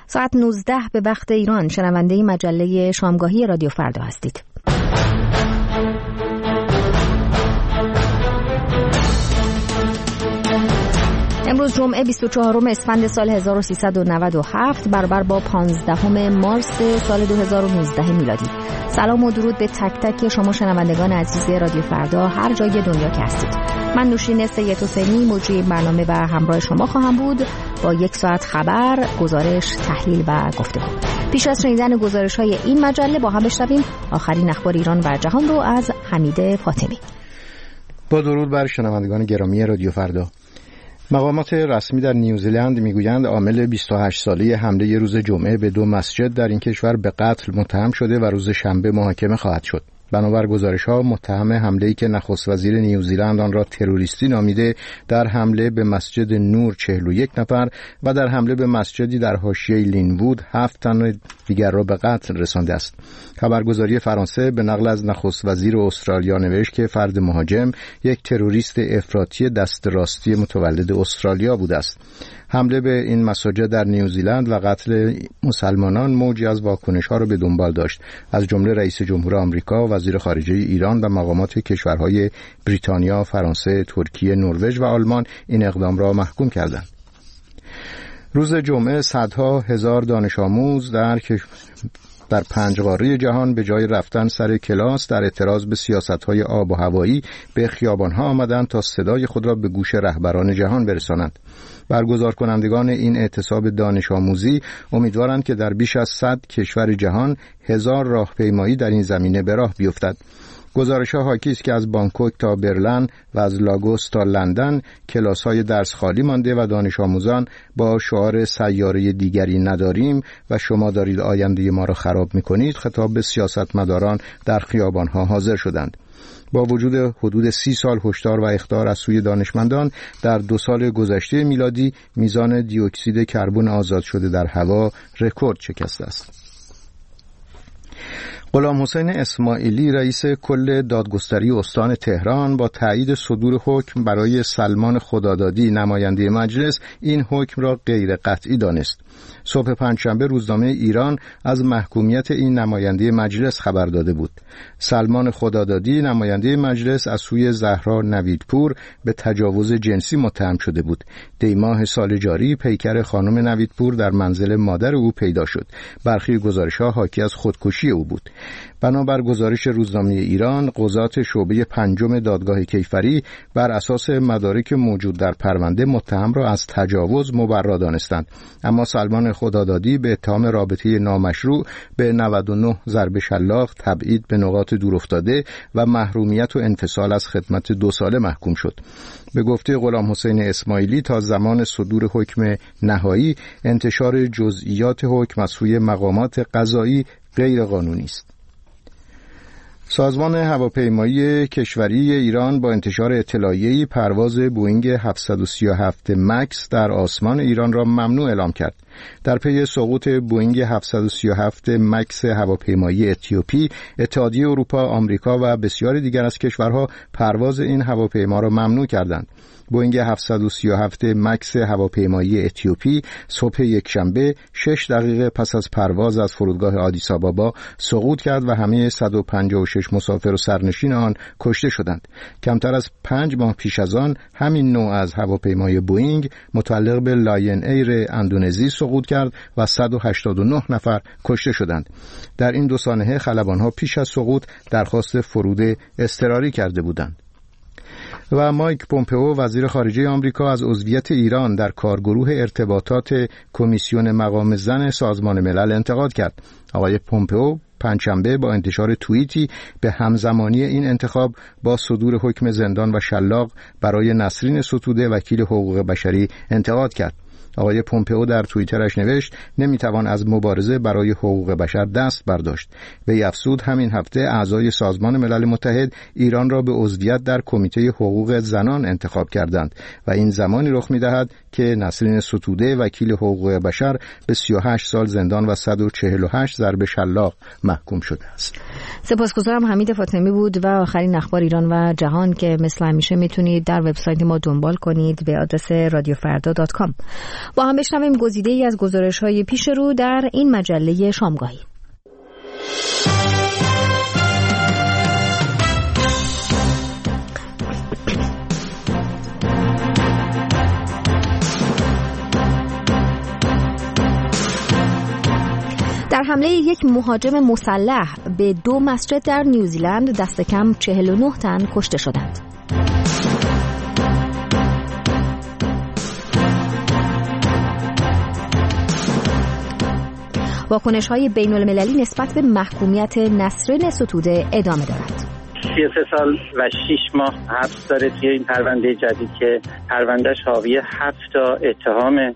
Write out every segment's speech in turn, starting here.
ساعت 19 به وقت ایران شنونده مجله شامگاهی رادیو فردا هستید. امروز جمعه 24 اسفند سال 1397 برابر با 15 مارس سال 2019 میلادی. سلام و درود به تک تک شما شنوندگان عزیز رادیو فردا هر جای دنیا که هستید. من نوشین سید حسینی مجری برنامه و همراه شما خواهم بود با 1 ساعت خبر، گزارش، تحلیل و گفتگو. پیش از شنیدن گزارش‌های این مجله با هم بشنویم آخرین اخبار ایران و جهان رو از حمید فاطمی. با درود بر شنوندگان گرامی رادیو فردا. مقامات رسمی در نیوزیلند میگویند عامل 28 ساله حمله روز جمعه به 2 مسجد در این کشور به قتل متهم شده و روز شنبه محاکمه خواهد شد. بنابر گزارش‌ها متهم حمله‌ای که نخست وزیر نیوزیلند آن را تروریستی نامیده در حمله به مسجد نور 41 نفر و در حمله به مسجدی در حاشیه لینوود 7 تن دیگر را به قتل رسانده است. خبرگزاری فرانسه به نقل از نخست وزیر استرالیا نوشت که فرد مهاجم یک تروریست افراطی دست راستی متولد استرالیا بوده است. حمله به این مساجد در نیوزیلند و قتل مسلمانان موجی از واکنش‌ها را به دنبال داشت. از جمله رئیس جمهور آمریکا، وزیر خارجه ایران و مقامات کشورهای بریتانیا، فرانسه، ترکیه، نروژ و آلمان این اقدام را محکوم کردند. روز جمعه صدها هزار دانش آموز در 5 قاره جهان به جای رفتن سر کلاس در اعتراض به سیاست‌های آب و هوایی به خیابان‌ها آمدند تا صدای خود را به گوش رهبران جهان برسانند. برگزار کنندگان این اعتصاب دانش آموزی امیدوارند که در بیش از 100 کشور جهان 1000 راهپیمایی در این زمینه به راه بیفتد. گزارش‌ها حاکی است که از بانکوک تا برلین و از لاگوس تا لندن کلاس‌های درس خالی مانده و دانش آموزان با شعار سیاره دیگری نداریم و شما دارید آینده ما را خراب می‌کنید خطاب به سیاستمداران در خیابان‌ها حاضر شدند. با وجود حدود 30 سال هشدار و اخطار از سوی دانشمندان در 2 سال گذشته میلادی میزان دی اکسید کربن آزاد شده در هوا رکورد شکسته است. غلام حسین اسماعیلی رئیس کل دادگستری استان تهران با تایید صدور حکم برای سلمان خدادادی نماینده مجلس این حکم را غیر قطعی دانست. صبح پنجشنبه روزنامه ایران از محکومیت این نماینده مجلس خبر داده بود. سلمان خدادادی نماینده مجلس از سوی زهرا نویدپور به تجاوز جنسی متهم شده بود. دی ماه سال جاری پیکر خانم نویدپور در منزل مادر او پیدا شد. برخی گزارش‌ها حاکی از خودکشی او بود. بنابر گزارش روزنامه ایران، قضات شعبه 5 دادگاه کیفری بر اساس مدارک موجود در پرونده متهم را از تجاوز مبرا دانستند، اما سلمان خدادادی به اتهام رابطه نامشروع به 99 ضربه شلاق، تبعید به نقاط دورافتاده و محرومیت و انفصال از خدمت 2 ساله محکوم شد. به گفته غلام حسین اسماعیلی تا زمان صدور حکم نهایی انتشار جزئیات حکم از سوی مقامات قضایی غیر قانونی است. سازمان هواپیمایی کشوری ایران با انتشار اطلاعیه‌ای پرواز بوئینگ 737 مکس در آسمان ایران را ممنوع اعلام کرد. در پی سقوط بوئینگ 737 مکس هواپیمایی اتیوپی، اتحادیه اروپا، آمریکا و بسیاری دیگر از کشورها پرواز این هواپیما را ممنوع کردند. بوئینگ 737 مکس هواپیمایی اتیوپی صبح یکشنبه 6 دقیقه پس از پرواز از فرودگاه آدیس آبابا سقوط کرد و همه 156 مسافر و سرنشین آن کشته شدند. کمتر از 5 ماه پیش از آن همین نوع از هواپیمای بوئینگ متعلق به لاین ایر اندونزی سقوط کرد و 189 نفر کشته شدند. در این 2 سانحه خلبان‌ها پیش از سقوط درخواست فرود اضطراری کرده بودند. و مایک پومپئو وزیر خارجه آمریکا از عضویت ایران در کارگروه ارتباطات کمیسیون مقام زن سازمان ملل انتقاد کرد. آقای پومپئو پنجشنبه با انتشار توییتی به همزمانی این انتخاب با صدور حکم زندان و شلاق برای نسرین ستوده وکیل حقوق بشری انتقاد کرد. آقای پومپئو در توییترش نوشت نمیتوان از مبارزه برای حقوق بشر دست برداشت. وی افزود همین هفته اعضای سازمان ملل متحد ایران را به عضویت در کمیته حقوق زنان انتخاب کردند و این زمانی رخ می‌دهد که نسرین ستوده وکیل حقوق بشر به 38 سال زندان و 148 ضرب شلاق محکوم شده است. سپاسگزارم. حمید فاطمی بود و آخرین اخبار ایران و جهان که مثل همیشه میتونید در وبسایت ما دنبال کنید به آدرس radiofarda.com. با هم بشنویم گزیده‌ای از گزارش‌های پیش رو در این مجله شامگاهی. در حمله یک مهاجم مسلح به 2 مسجد در نیوزیلند دست کم 49 تن کشته شدند. واکنش‌های بین‌المللی نسبت به محکومیت نسرین ستوده ادامه دارد. 33 سال و 6 ماه حبس داره توی این پرونده جدید که پروندهش حاوی 7 تا اتهامه.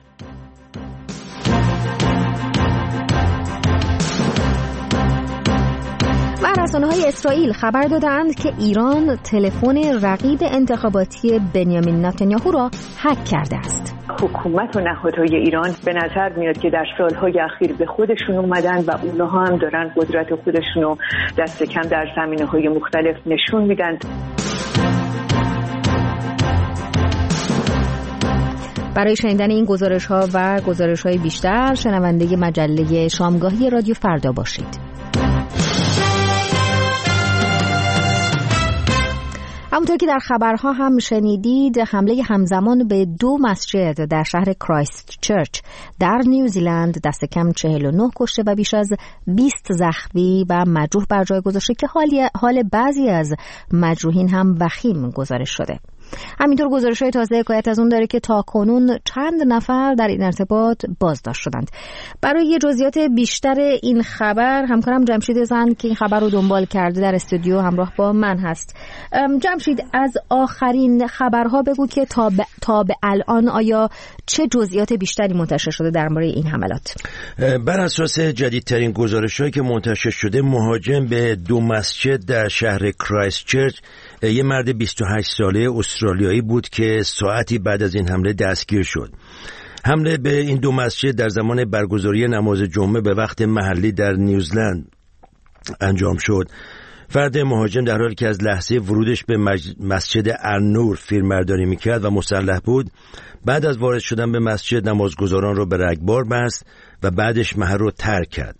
و رسانه‌های اسرائیل خبر دادند که ایران تلفن رقیب انتخاباتی بنیامین نتانیاهو را هک کرده است. حکومت و نهادهای ایران به نظر میاد که در سالهای اخیر به خودشون اومدن و اونها هم دارن قدرت خودشون رو دست کم در زمینه‌های مختلف نشون میدن. برای شنیدن این گزارش‌ها و گزارش‌های بیشتر شنونده مجله شامگاهی رادیو فردا باشید. همونطور که در خبرها هم شنیدید، حمله همزمان به 2 مسجد در شهر کرایست چرچ در نیوزیلند دست کم 49 کشته و بیش از 20 زخمی و مجروح بر جای گذاشته که حال بعضی از مجروحین هم وخیم گزارش شده. همینطور گزارش‌های تازه حکایت از اون داره که تاکنون چند نفر در این ارتباط بازداشت شدند. برای جزئیات بیشتر این خبر همکارم جمشید زند که این خبر رو دنبال کرده در استودیو همراه با من هست. جمشید، از آخرین خبرها بگو که تا به الان آیا چه جزئیات بیشتری منتشر شده درباره این حملات؟ بر اساس جدیدترین گزارش‌هایی که منتشر شده، مهاجم به 2 مسجد در شهر کرایست چرچ یه مرد 28 ساله استرالیایی بود که ساعتی بعد از این حمله دستگیر شد. حمله به این 2 مسجد در زمان برگزاری نماز جمعه به وقت محلی در نیوزیلند انجام شد. فرد مهاجم در حالی که از لحظه ورودش به مسجد النور فیلمبرداری میکرد و مسلح بود، بعد از وارد شدن به مسجد نمازگزاران رو به رگبار بست و بعدش محل رو ترک کرد.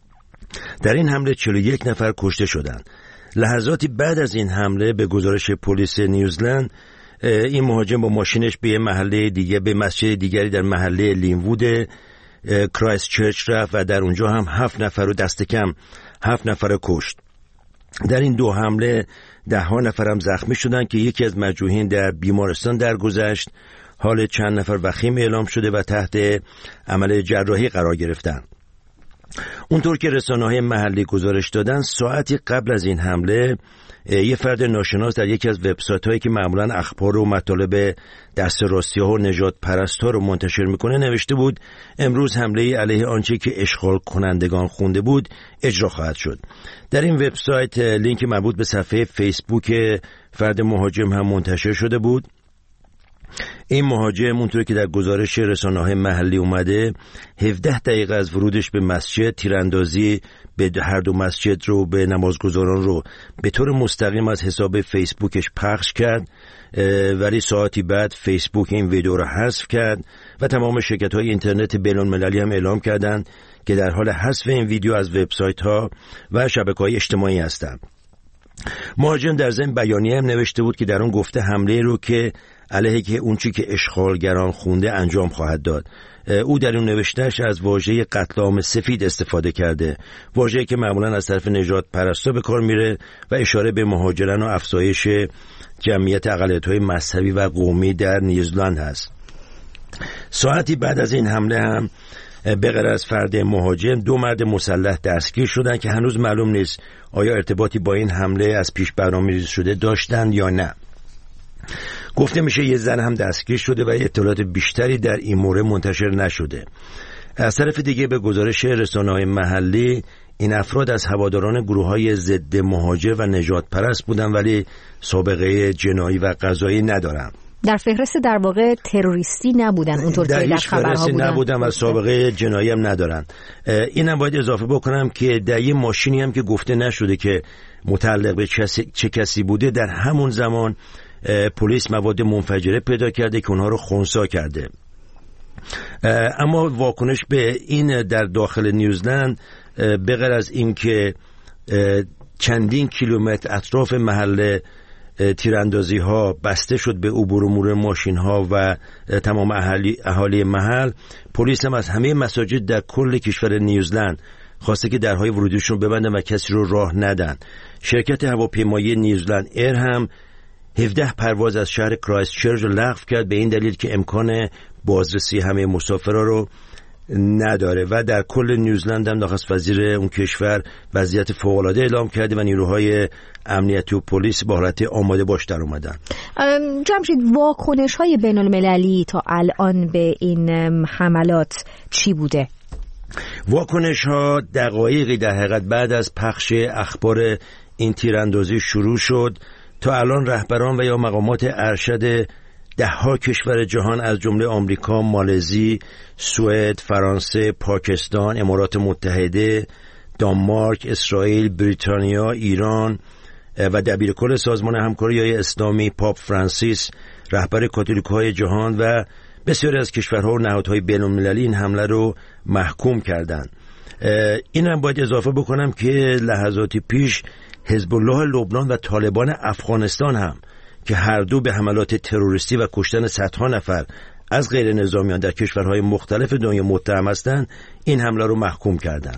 در این حمله 41 نفر کشته شدند. لحظاتی بعد از این حمله به گزارش پلیس نیوزیلند، این مهاجم با ماشینش به محله دیگه، به مسجد دیگری در محله لینوود کرایست چرچ رفت و در اونجا هم 7 نفر رو دست کم 7 نفر کشت. در این 2 حمله 10 نفر هم زخمی شدند که یکی از مجروحین در بیمارستان درگذشت. حال چند نفر وخیم اعلام شده و تحت عمل جراحی قرار گرفتند. اونطور که رسانه‌های محلی گزارش دادن، ساعتی قبل از این حمله یه فرد ناشناس در یکی از وبسایت‌هایی که معمولاً اخبار و مطالب دست راستی‌ها و نجات پرست‌ها رو منتشر میکنه نوشته بود امروز حمله علیه آنچه که اشغال کنندگان خونده بود اجرا خواهد شد. در این وبسایت لینک مربوط به صفحه فیسبوک فرد مهاجم هم منتشر شده بود. این مهاجم اونطور که در گزارش رسانه‌های محلی اومده 17 دقیقه از ورودش به مسجد تیراندازی به هر 2 مسجد رو به نمازگزاران رو به طور مستقیم از حساب فیسبوکش پخش کرد، ولی ساعتی بعد فیسبوک این ویدیو رو حذف کرد و تمام شرکت‌های اینترنت بین‌المللی هم اعلام کردند که در حال حذف این ویدیو از وبسایت‌ها و شبکه‌های اجتماعی هستند. مهاجم در ضمن بیانیه هم نوشته بود که در اون گفته حمله رو که علیه که اون چی که اشغالگران خونده انجام خواهد داد. او در اون نوشتهش از واژه قتل عام سفید استفاده کرده، واژه‌ای که معمولاً از طرف نجات پرستا به کار میره و اشاره به مهاجران و افزایش جمعیت اقلیت‌های مذهبی و قومی در نیوزیلند هست. ساعتی بعد از این حمله هم به غیر از فرد مهاجم 2 مرد مسلح دستگیر شدند که هنوز معلوم نیست آیا ارتباطی با این حمله از پیش برنامه‌ریزی شده داشتند یا نه. گفته میشه یه زن هم دستگیر شده و اطلاعات بیشتری در این مورد منتشر نشده. از طرف دیگه به گزارش رسانه‌های محلی این افراد از هواداران گروه‌های ضد مهاجر و نجات پرست بودن ولی سابقه جنایی و قضایی ندارن. در فهرست در واقع تروریستی نبودن اونطور که در خبرها بودن. نبودن و سابقه جنایی هم ندارن. اینم باید اضافه بکنم که در یه ماشینی هم که گفته نشده که متعلق به چه کسی بوده، در همون زمان پلیس مواد منفجره پیدا کرده که اونها رو خنثی کرده. اما واکنش به این در داخل نیوزلند به غیر از این که چندین کیلومتر اطراف محل تیراندازی ها بسته شد به عبور و مرور ماشین ها و تمام اهالی محل، پلیس هم از همه مساجد در کل کشور نیوزلند خواسته که درهای ورودیشون ببندن و کسی رو راه ندن. شرکت هواپیمایی نیوزلند ایر هم 17 پرواز از شهر کرایست چرچ رو لغو کرد به این دلیل که امکان بازرسی همه مسافرها رو نداره و در کل نیوزلند هم نخست وزیر اون کشور وضعیت فوق‌العاده اعلام کرده و نیروهای امنیتی و پلیس با حالت آماده باش در اومدن. جمشید، واکنش‌های بین‌المللی تا الان به این حملات چی بوده؟ واکنش‌ها دقایقی در حقیقت بعد از پخش اخبار این تیراندازی شروع شد. تا الان رهبران و یا مقامات ارشد ده‌ها کشور جهان از جمله آمریکا، مالزی، سوئد، فرانسه، پاکستان، امارات متحده، دانمارک، اسرائیل، بریتانیا، ایران و دبیرکل سازمان همکاری اسلامی پاپ فرانسیس، رهبر کاتولیک‌های جهان و بسیاری از کشورها و نهادهای بین‌المللی این حمله رو محکوم کردند. این هم باید اضافه بکنم که لحظاتی پیش حزب الله لبنان و طالبان افغانستان هم که هر دو به حملات تروریستی و کشتن صدها نفر از غیر نظامیان در کشورهای مختلف دنیا متهم هستند، این حمله رو محکوم کردند.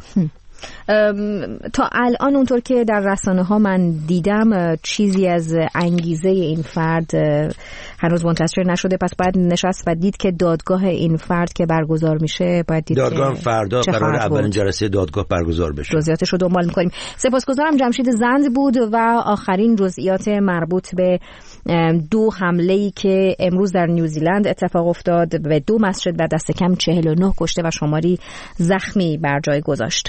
تا الان اونطور که در رسانه ها من دیدم چیزی از انگیزه این فرد هنوز منتشر نشده، پس باید نشست و دید که دادگاه این فرد که برگزار میشه باید دید دادگاه که فردا قرار اولین جلسه دادگاه برگزار بشه. جزئیاتش رو دنبال میکنیم. سپاسگزارم. جمشید زند بود و آخرین جزئیات مربوط به دو حمله‌ای که امروز در نیوزیلند اتفاق افتاد به دو مسجد و دست کم 49 کشته و شماری زخمی بر جای گذاشت.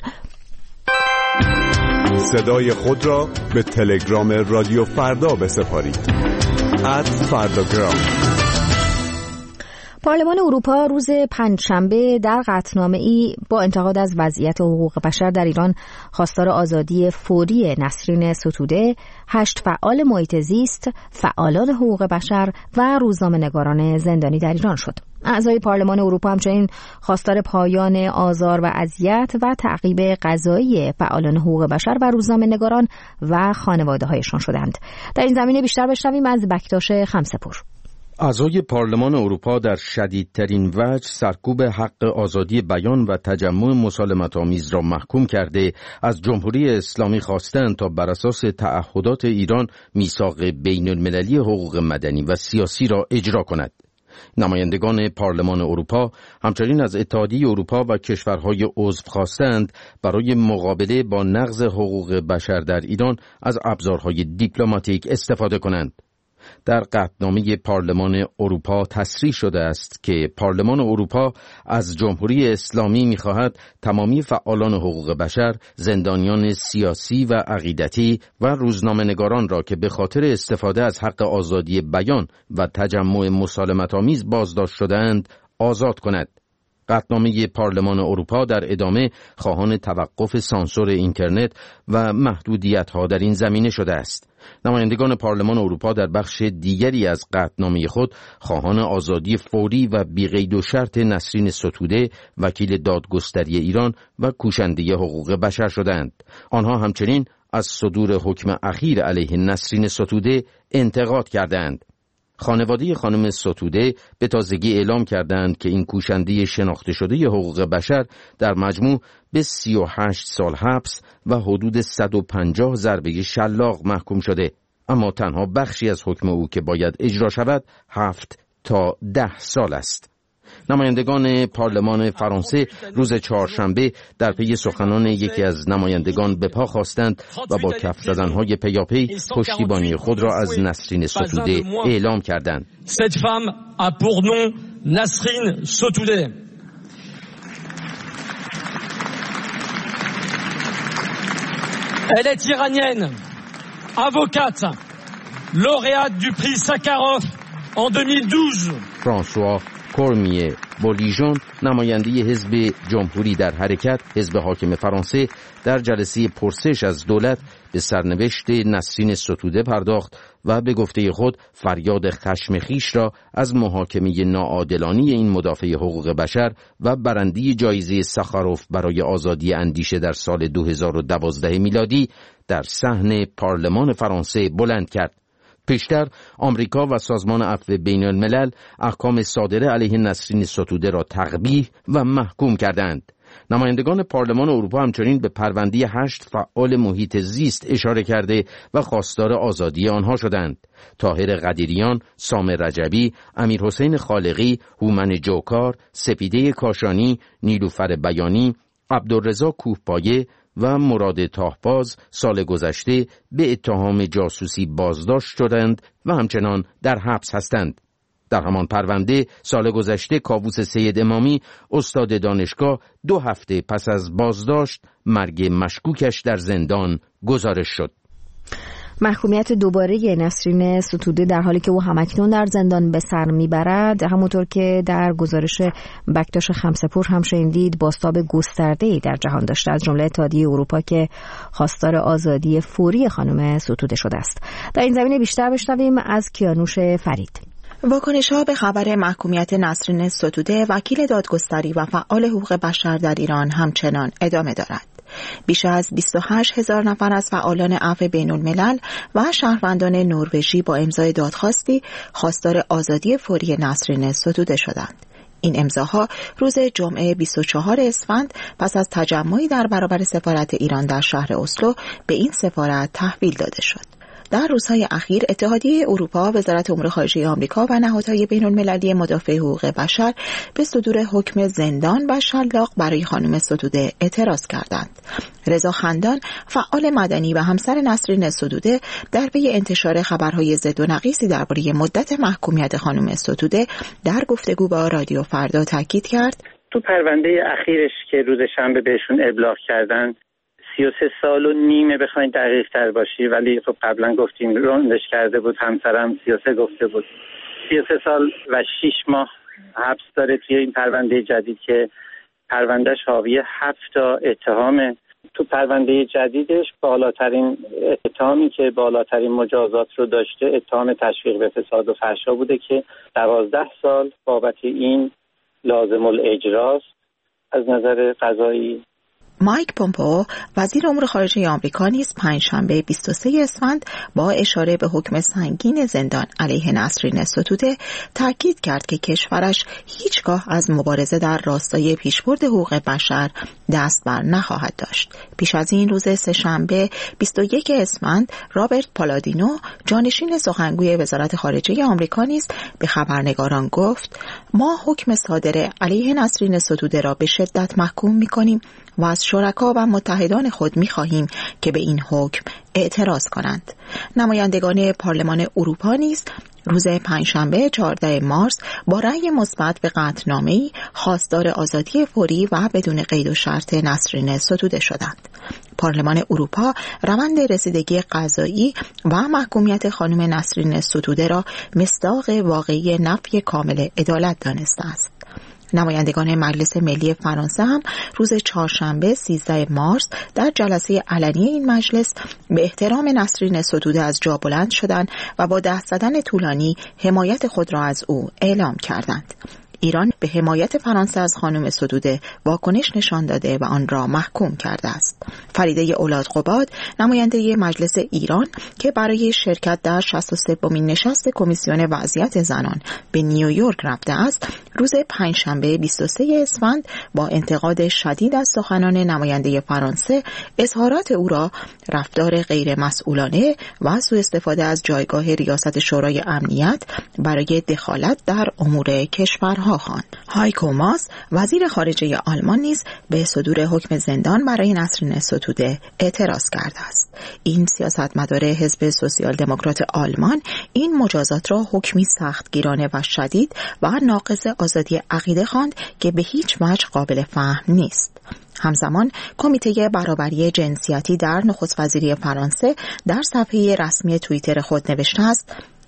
صدای خود را به تلگرام رادیو فردا بسپارید. @فرداگرام. پارلمان اروپا روز پنجشنبه در قطعنامه‌ای با انتقاد از وضعیت حقوق بشر در ایران خواستار آزادی فوری نسرین ستوده، 8 فعال محیط زیست، فعالان حقوق بشر و روزنامه‌نگاران زندانی در ایران شد. اعضای پارلمان اروپا همچنین خواستار پایان آزار و اذیت و تعقیب قضایی فعالان حقوق بشر و روزنامه‌نگاران و خانواده‌هایشان شدند. در این زمینه بیشتر بشنویم از بکتاش خمسه‌پور. اعضای پارلمان اروپا در شدیدترین وجه سرکوب حق آزادی بیان و تجمع مسالمت‌آمیز را محکوم کرده از جمهوری اسلامی خواستند تا بر اساس تعهدات ایران میثاق بین‌المللی حقوق مدنی و سیاسی را اجرا کند. نمایندگان پارلمان اروپا همچنین از اتحادیه اروپا و کشورهای عضو خواستند برای مقابله با نقض حقوق بشر در ایران از ابزارهای دیپلماتیک استفاده کنند. در قطعنامه پارلمان اروپا تصریح شده است که پارلمان اروپا از جمهوری اسلامی می‌خواهد تمامی فعالان حقوق بشر، زندانیان سیاسی و عقیدتی و روزنامه‌نگاران را که به خاطر استفاده از حق آزادی بیان و تجمع مسالمت‌آمیز بازداشت شده‌اند آزاد کند. قطعنامه پارلمان اروپا در ادامه خواهان توقف سانسور اینترنت و محدودیت‌ها در این زمینه شده است. نمایندگان پارلمان اروپا در بخش دیگری از قطعنامه خود خواهان آزادی فوری و بی‌قید و شرط نسرین ستوده، وکیل دادگستری ایران و کوشنده حقوق بشر شدند. آنها همچنین از صدور حکم اخیر علیه نسرین ستوده انتقاد کردند. خانواده خانم ستوده به تازگی اعلام کردند که این کوشنده شناخته شده حقوق بشر در مجموع به 38 سال حبس و حدود 150 ضربه شلاق محکوم شده، اما تنها بخشی از حکم او که باید اجرا شود 7 تا 10 سال است. نمایندگان پارلمان فرانسه روز چهارشنبه در پی سخنان یکی از نمایندگان به پا خواستند و با کف زدن‌های پیاپی پشتیبانی خود را از نسرین ستوده اعلام کردند. Cette femme a pour nom Nasrin Sotoudeh. Elle est iranienne, avocate, lauréate du prix Sakharov en 2012. فرانسوا کورمیه بولیژون نماینده حزب جمهوری در حرکت، حزب حاکم فرانسه، در جلسه پرسش از دولت به سرنوشت نسرین ستوده پرداخت و به گفته خود فریاد خشم خویش را از محاکمه ناعادلانه این مدافع حقوق بشر و برنده جایزه ساخاروف برای آزادی اندیشه در سال 2012 میلادی در صحن پارلمان فرانسه بلند کرد. پیشتر آمریکا و سازمان عفو بین الملل احکام صادره علیه نسرین ستوده را تقبیح و محکوم کردند. نمایندگان پارلمان اروپا همچنین به پرونده 8 فعال محیط زیست اشاره کرده و خواستار آزادی آنها شدند. طاهر قدیریان، سامر رجبی، امیرحسین خالقی، هومن جوکار، سپیده کاشانی، نیلوفر بیانی، عبدالرضا کوهپایه و مراد تاهباز سال گذشته به اتهام جاسوسی بازداشت شدند و همچنان در حبس هستند. در همان پرونده سال گذشته کاووس سید امامی، استاد دانشگاه، 2 هفته پس از بازداشت مرگ مشکوکش در زندان گزارش شد. محکومیت دوباره نسرین ستوده در حالی که او همکنون در زندان به سر میبرد، همونطور که در گزارش بکتاش خمسپور هم شنیدید، بازتاب گسترده‌ای در جهان داشته، از جمله اتحادیه اروپا که خواستار آزادی فوری خانم ستوده شده است. در این زمینه بیشتر بشنویم از کیانوش فرید. واکنش‌ها به خبر محکومیت نسرین ستوده، وکیل دادگستری و فعال حقوق بشر در ایران همچنان ادامه دارد. بیش از 28,000 نفر از فعالان عفو بین الملل و شهروندان نروژی با امضای دادخواستی خواستار آزادی فوری نسرین ستوده شدند. این امضاها روز جمعه 24 اسفند پس از تجمعی در برابر سفارت ایران در شهر اسلو به این سفارت تحویل داده شد. در روزهای اخیر اتحادیه اروپا، وزارت امور خارجه آمریکا و نهادهای بین‌المللی مدافع حقوق بشر به صدور حکم زندان و شلاق برای خانم ستوده اعتراض کردند. رضا خندان، فعال مدنی و همسر نسرین ستوده، در پی انتشار خبرهای ضد و نقیصی درباره مدت محکومیت خانم ستوده در گفتگو با رادیو فردا تاکید کرد: تو پرونده اخیرش که روز شنبه بهشون ابلاغ کردن 33 سال و نیمه، بخواید دقیق تر باشی، ولی خب قبلا گفتیم روندش کرده بود، همسرم 33 گفته بود. 33 سال و 6 ماه حبس داره توی این پرونده جدید که پروندهش حاوی 7 تا اتهامه. تو پرونده جدیدش بالاترین اتهامی که بالاترین مجازات رو داشته اتهام تشویق به فساد و فحشا بوده که 12 سال بابت این لازم الاجراست از نظر قضایی. مایک پومپئو، وزیر امور خارجه آمریکا، نیز پنجشنبه 23 اسفند با اشاره به حکم سنگین زندان علیه نسرین ستوده تاکید کرد که کشورش هیچگاه از مبارزه در راستای پیشبرد حقوق بشر دست بر نخواهد داشت. پیش از این روز سه‌شنبه 21 اسفند رابرت پالادینو، جانشین سخنگوی وزارت خارجه آمریکا، نیز به خبرنگاران گفت: ما حکم صادر علیه نسرین ستوده را به شدت محکوم می‌کنیم و از شرکا و متحدان خود می‌خواهیم که به این حکم اعتراض کنند. نمایندگان پارلمان اروپا نیز روز پنجشنبه 14 مارس با رأی مثبت به قطعنامه‌ای خواستار آزادی فوری و بدون قید و شرط نسرین ستوده شدند. پارلمان اروپا روند رسیدگی قضایی و محکومیت خانم نسرین ستوده را مصداق واقعی نفی کامل عدالت دانسته است. نمایندگان مجلس ملی فرانسه هم روز چهارشنبه 13 مارس در جلسه علنی این مجلس به احترام نسرین ستوده از جا بلند شدند و با دست زدن طولانی حمایت خود را از او اعلام کردند. ایران به حمایت فرانسه از خانم ستوده واکنش نشان داده و آن را محکوم کرده است. فریده اولادقباد، نماینده مجلس ایران که برای شرکت در 63مین نشست کمیسیون وضعیت زنان به نیویورک رفته است، روز پنجشنبه 23 اسفند با انتقاد شدید از سخنان نماینده فرانسه، اظهارات او را رفتار غیر مسئولانه و سوء استفاده از جایگاه ریاست شورای امنیت برای دخالت در امور کشورها خواند. هایکو ماس، وزیر خارجه آلمان، نیز به صدور حکم زندان برای نسرین ستوده اعتراض کرده است. این سیاستمدار حزب سوسیال دموکرات آلمان این مجازات را حکمی سختگیرانه و شدید و ناقض آزادی عقیده خواند که به هیچ وجه قابل فهم نیست. همزمان کمیته برابری جنسیتی در نخست وزیری فرانسه در صفحه رسمی توییتر خود نوشته است: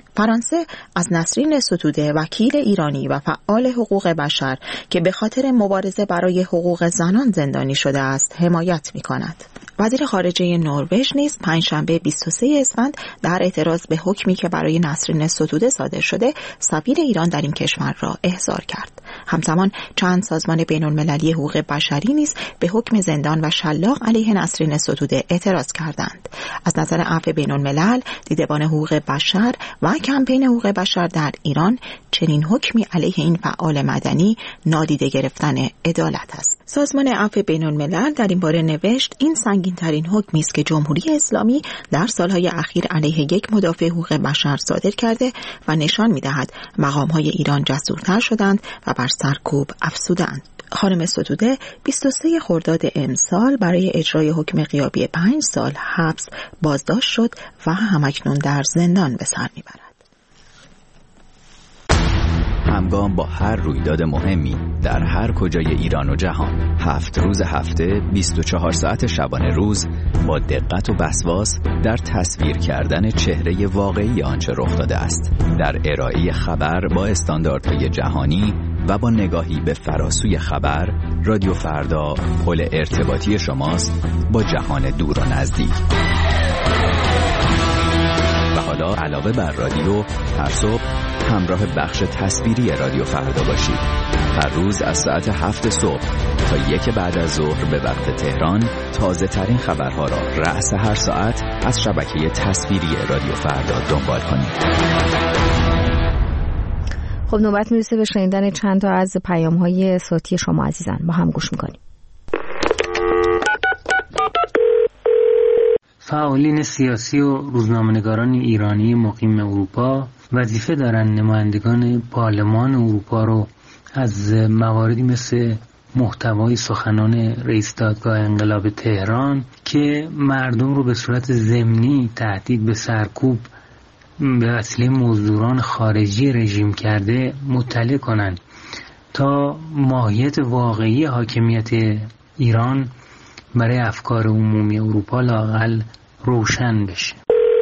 فرانسه از نسرین ستوده وکیل ایرانی و فعال حقوق بشر که به خاطر مبارزه برای حقوق زنان زندانی شده است حمایت می‌کند. وزیر خارجه نروژ نیز پنجشنبه 23 اسفند در اعتراض به حکمی که برای نسرین ستوده صادر شده سفیر ایران در این کشور را احضار کرد. همزمان چند سازمان بین‌المللی حقوق بشری نیز به حکم زندان و شلاق علیه نسرین ستوده اعتراض کردند. از نظر عفو بین‌الملل، دیدبان حقوق بشر و کمپین حقوق بشر در ایران چنین حکمی علیه این فعال مدنی نادیده گرفتن عدالت است. سازمان عفو بین‌الملل در این باره نوشت این سنگین‌ترین حکمی است که جمهوری اسلامی در سالهای اخیر علیه یک مدافع حقوق بشر صادر کرده و نشان می‌دهد مقام‌های ایران جسورتر شدند و بر سرکوب افزودند. خانم ستوده 23 خرداد امسال برای اجرای حکم غیابی 5 سال حبس بازداشت شد و همکنون در زندان به سر می‌برد. همگام با هر رویداد مهمی در هر کجای ایران و جهان، 7 روز هفته 24 ساعت شبانه روز با دقت و وسواس در تصویر کردن چهره واقعی آنچه رخ داده است، در ارائه خبر با استانداردهای جهانی و با نگاهی به فراسوی خبر، رادیو فردا پل ارتباطی شماست با جهان دور و نزدیک. و حالا علاوه بر رادیو، هر صبح همراه بخش تصویری رادیو فردا باشید. هر روز از ساعت 7 صبح تا 1 بعد از ظهر به وقت تهران تازه ترین خبرها را رأس هر ساعت از شبکه تصویری رادیو فردا دنبال کنید. خب نوبت میرسه به شنیدن چند تا از پیام‌های صوتی شما عزیزان. با هم گوش می‌کنیم. فعالین سیاسی و روزنامه‌نگاران ایرانی مقیم اروپا وظیفه دارن نمایندگان پارلمان اروپا رو از مواردی مثل محتوای سخنان رئیس دادگاه انقلاب تهران که مردم رو به صورت ضمنی تهدید به سرکوب به وسیله مزدوران خارجی رژیم کرده مطلع کنند تا ماهیت واقعی حاکمیت ایران برای افکار عمومی اروپا لااقل روشن بشه.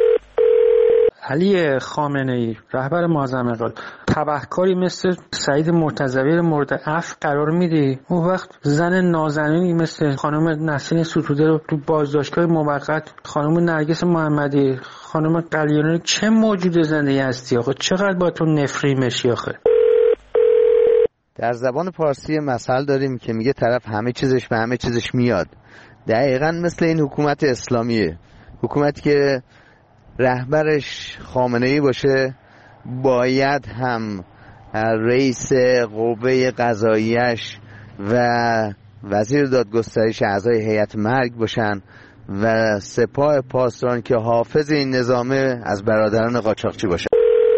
علی خامنه‌ای رهبر معظم انقلاب تبهکاری مثل سعید مرتضوی مورد عفو قرار میده، اون وقت زن نازنینی مثل خانم نسرین ستوده رو تو بازداشتگاه موقت، خانم نرگس محمدی، خانم قلیانی، چه موجود زندگی هستی آخه؟ چقدر با تو نفرین بشی آخه؟ در زبان پارسی مثل داریم که میگه طرف همه چیزش به همه چیزش میاد. دقیقاً مثل این حکومت اسلامیه، حکومتی که رهبرش خامنه‌ای باشه باید هم رئیس قوه قضاییش و وزیر دادگستریش اعضای هیئت مرگ باشن و سپاه پاسداران که حافظ این نظامه از برادران قاچاقچی باشن.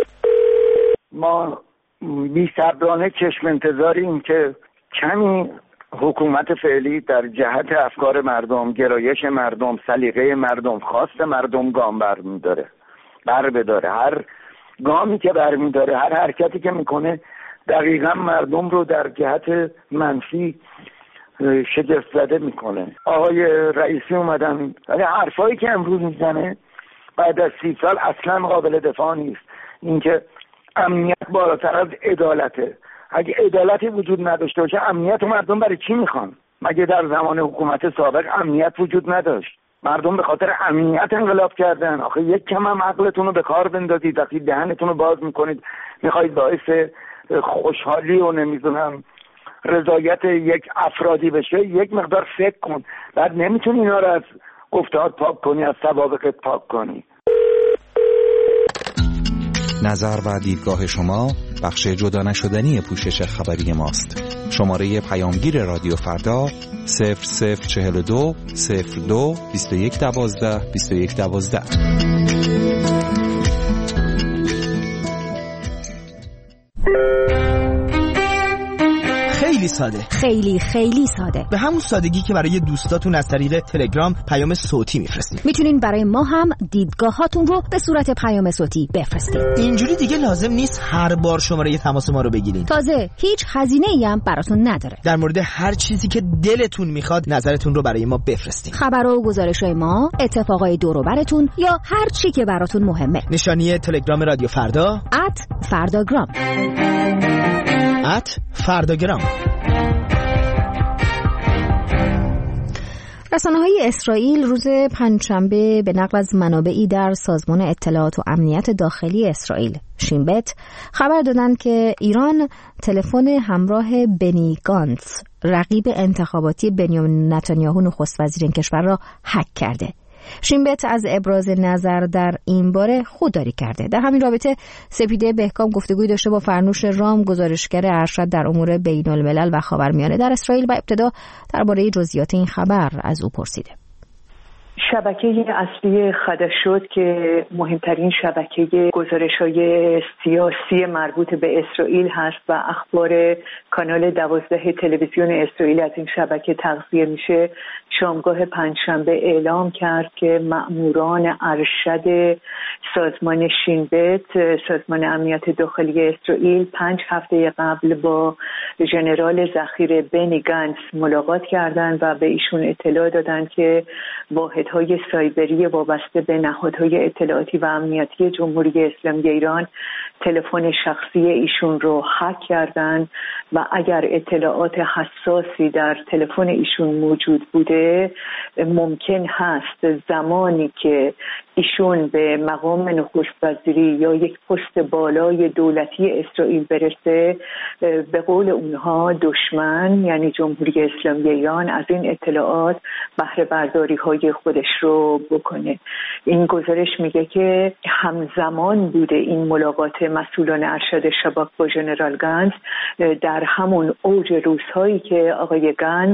ما بی‌صبرانه چشم انتظاریم که کمی حکومت فعلی در جهت افکار مردم، گرایش مردم، سلیقه مردم، خواست مردم گام برمی‌داره. هر گامی که برمی‌داره، هر حرکتی که میکنه دقیقاً مردم رو در جهت منفی شگفت زده میکنه. آقای رئیسی اومدن ولی حرفایی که امروز میزنه بعد از 30 سال اصلا قابل دفاع نیست. اینکه امنیت بالاتر از عدالته. اگه عدالتی وجود نداشته باشه امنیت مردم برای چی میخوان؟ مگه در زمان حکومت سابق امنیت وجود نداشت؟ مردم به خاطر امنیت انقلاب کردن. آخه یک کم هم عقلتون رو به کار بندازید. وقتی دهنتون رو باز میکنید میخواید باعث خوشحالی و نمیدونم رضایت یک افرادی بشه، یک مقدار فکر کن. بعد نمیتونی اینا رو از گفته‌هات پاک کنی، از سوابقت پاک کنی. نظر و دیدگاه شما بخش جدا نشدنی پوشش خبری ماست. شماره پیامگیر رادیو فردا 0042 02 2112 2112. خیلی ساده. خیلی خیلی ساده. به همون سادگی که برای دوستاتون از طریق تلگرام پیام صوتی میفرستید. میتونین برای ما هم دیدگاهاتون رو به صورت پیام صوتی بفرستید. اینجوری دیگه لازم نیست هر بار شماره تماس ما رو بگیرین. تازه هیچ هزینه‌ای هم براتون نداره. در مورد هر چیزی که دلتون میخواد نظرتون رو برای ما بفرستید. خبر و گزارش‌های ما، اتفاقای دور و براتون یا هر چی که براتون مهمه. نشانی تلگرام رادیو فردا @فرداگرام. فرداگرام. رسانه‌های اسرائیل روز پنجشنبه به نقل از منابعی در سازمان اطلاعات و امنیت داخلی اسرائیل شینبت خبر دادند که ایران تلفن همراه بنی گانتز، رقیب انتخاباتی بنیامین نتانیاهو نخست وزیر این کشور را هک کرده. شینبت از ابراز نظر در این باره خودداری کرده. در همین رابطه سپیده بهکام گفتگوی داشته با فرنوش رام، گزارشگر ارشد در امور بین الملل و خاورمیانه در اسرائیل و ابتدا درباره جزئیات این خبر از او پرسیده. شبکه اصلی خدشات که مهمترین شبکه گزارش‌های سیاسی مربوط به اسرائیل هست و اخبار کانال 12 تلویزیون اسرائیل از این شبکه تغذیه میشه، شامگاه پنجشنبه اعلام کرد که مأموران ارشد سازمان شینبت، سازمان امنیت داخلی اسرائیل، 5 هفته قبل با ژنرال ذخیره بنی گانتز ملاقات کردند و به ایشون اطلاع دادند که واحدهای سایبری وابسته به نهادهای اطلاعاتی و امنیتی جمهوری اسلامی ایران تلفن شخصی ایشون رو هک کردند و اگر اطلاعات حساسی در تلفن ایشون موجود بوده، ممکن هست زمانی که ایشون به مقام نخست وزیری یا یک پست بالای دولتی اسرائیل برسه، به قول اونها دشمن یعنی جمهوری اسلامی ایران از این اطلاعات بهره برداری های خودش رو بکنه. این گزارش میگه که همزمان بوده این ملاقات مسئولان ارشد شباک با ژنرال گانتز در همون اوج روزهایی که آقای گانتز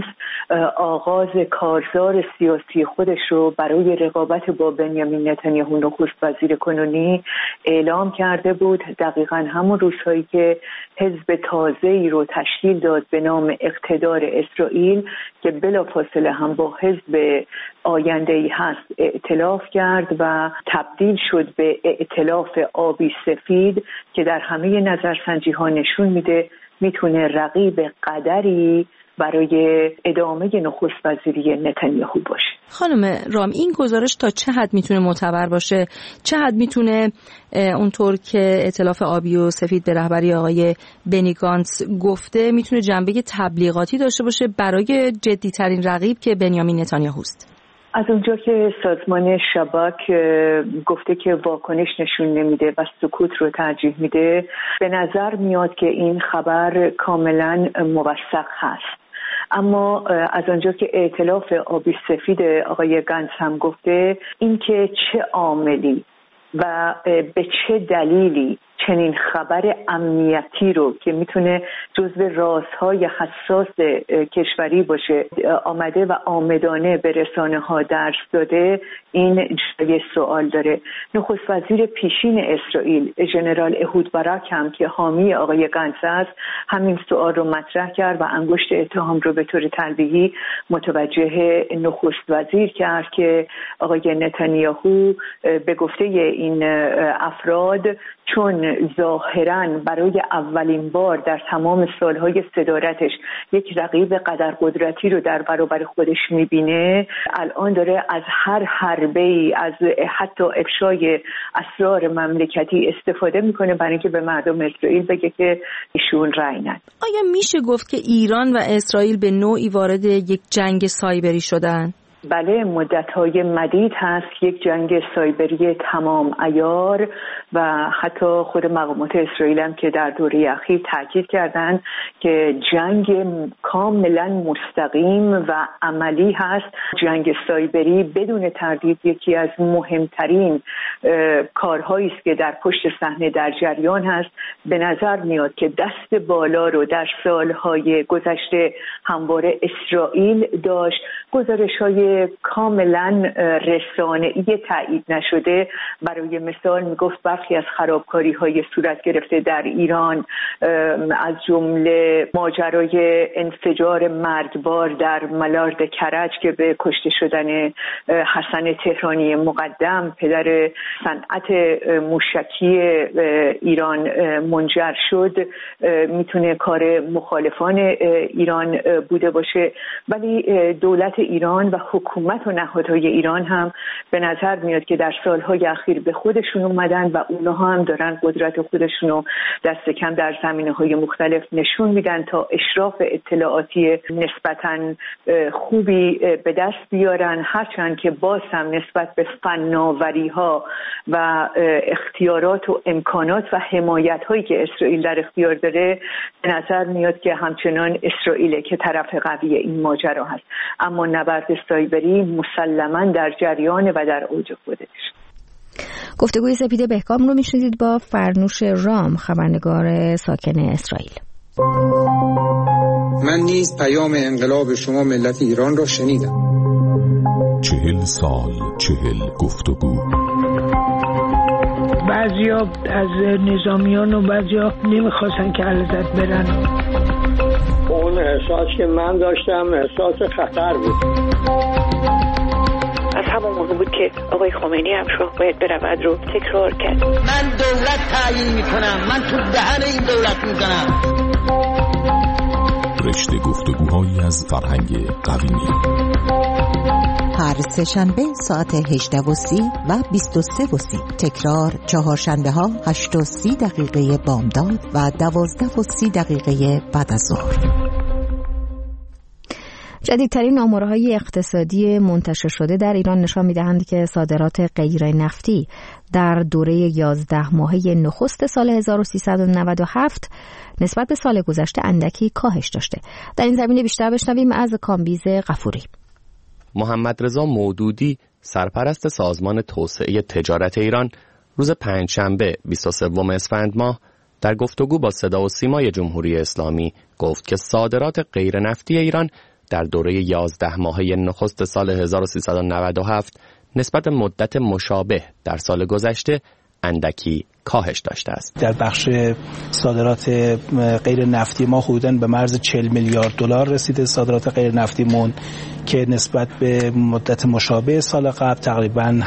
آغاز کارزار سیاسی خودش رو برای رقابت با بنیامین نتانیاهو نخست وزیر کنونی اعلام کرده بود. دقیقاً همون روزهایی که حزب تازه‌ای رو تشکیل داد به نام اقتدار اسرائیل که بلافاصله هم با حزب آینده‌ای هست ائتلاف کرد و تبدیل شد به ائتلاف آبی سفید که در همه نظرسنجی‌ها نشون میده میتونه رقیب قدری برای ادامه نخست وزیری نتانیاهو باشه. خانم رام، این گزارش تا چه حد میتونه معتبر باشه؟ چه حد میتونه اونطور که ائتلاف آبی و سفید به رهبری آقای بنی گانتز گفته میتونه جنبه تبلیغاتی داشته باشه برای جدی‌ترین رقیب که بنیامین نتانیاهوست؟ از اونجا که سازمان شباک گفته که واکنش نشون نمیده و سکوت رو ترجیح میده، به نظر میاد که این خبر کاملا موثق هست. اما از آنجا که ائتلاف آبی سفید آقای گانتز هم گفته، این که چه عاملی و به چه دلیلی چنین خبر امنیتی رو که میتونه جزو رازهای حساس کشوری باشه آمده و آمدانه به رسانه ها درس داده، این جای سوال داره. نخست وزیر پیشین اسرائیل ژنرال اهود باراک هم که حامی آقای گانتز است همین سوال رو مطرح کرد و انگشت اتهام رو به طور تلویحی متوجه نخست وزیر کرد که آقای نتانیاهو به گفته این افراد چون ظاهراً برای اولین بار در تمام سالهای صدارتش یک رقیب قدرقدرتی رو در برابر خودش میبینه، الان داره از هر حربه‌ای، از حتی افشای اسرار مملکتی استفاده میکنه برای اینکه به مردم اسرائیل بگه که ایشون رأی ندن. آیا میشه گفت که ایران و اسرائیل به نوعی وارد یک جنگ سایبری شدن؟ بله، مدت‌های مدید هست یک جنگ سایبری تمام عیار و حتی خود مقامات اسرائیل هم که در دوره اخیر تاکید کردند که جنگ کاملا مستقیم و عملی هست. جنگ سایبری بدون تردید یکی از مهمترین کارهایی است که در پشت صحنه در جریان هست. به نظر میاد که دست بالا رو در سالهای گذشته همواره اسرائیل داشت. گزارش‌های کاملا رسانه‌ای تایید نشده. برای مثال میگفت برخی از خرابکاری‌های صورت گرفته در ایران از جمله ماجرای انفجار مرگبار در ملارد کرج که به کشته شدن حسن تهرانی مقدم پدر صنعت موشکی ایران منجر شد میتونه کار مخالفان ایران بوده باشه. ولی دولت ایران و حکومت و نهادهای ایران هم به نظر میاد که در سالهای اخیر به خودشون اومدن و اونها هم دارن قدرت خودشون رو دست کم در زمینه‌های مختلف نشون میدن تا اشراف اطلاعاتی نسبتاً خوبی به دست بیارن، هرچند که باز هم نسبت به فناوری‌ها و اختیارات و امکانات و حمایت‌هایی که اسرائیل در اختیار داره به نظر میاد که همچنان اسرائیل که طرف قوی این ماجرا هست. اما نبرد سایبری مسلماً در جریان و در اوج خودش. گفتگوی سپید بهکام رو میشنیدید با فرنوش رام، خبرنگار ساکن اسرائیل. من نیز پیام انقلاب شما ملت ایران را شنیدم. 40 سال 40 گفتگو. بعضیا از نظامیان و بعضیا نمیخواستن که علازت برن. اون احساس که من داشتم احساس خطر بود. از همون موقع بود که آقای خمینی هم شاه باید برود رو تکرار کرد. من دولت تعیین میکنم، من تو دهن این دولت میزنم. رشته گفتگوهایی از فرهنگ قومی. هر سه‌شنبه ساعت 18:30 و 23:30. تکرار چهارشنبه ها 8:30 بامداد و 12:30 بعد از ظهر. جدیدترین آمارهای اقتصادی منتشر شده در ایران نشان می‌دهند که صادرات غیر نفتی در دوره 11 ماهه نخست سال 1397 نسبت به سال گذشته اندکی کاهش داشته. در این زمینه بیشتر بشنویم از کامبیز غفوری. محمدرضا مودودی، سرپرست سازمان توسعه تجارت ایران، روز پنجشنبه 23 اسفند ماه در گفتگو با صدا و سیمای جمهوری اسلامی گفت که صادرات غیر نفتی ایران در دوره 11 ماهه نخست سال 1397 نسبت مدت مشابه در سال گذشته اندکی کاهش داشته است. در بخش صادرات غیر نفتی ما حدوداً به مرز 40 میلیارد دلار رسیده صادرات غیر نفتیمون که نسبت به مدت مشابه سال قبل تقریباً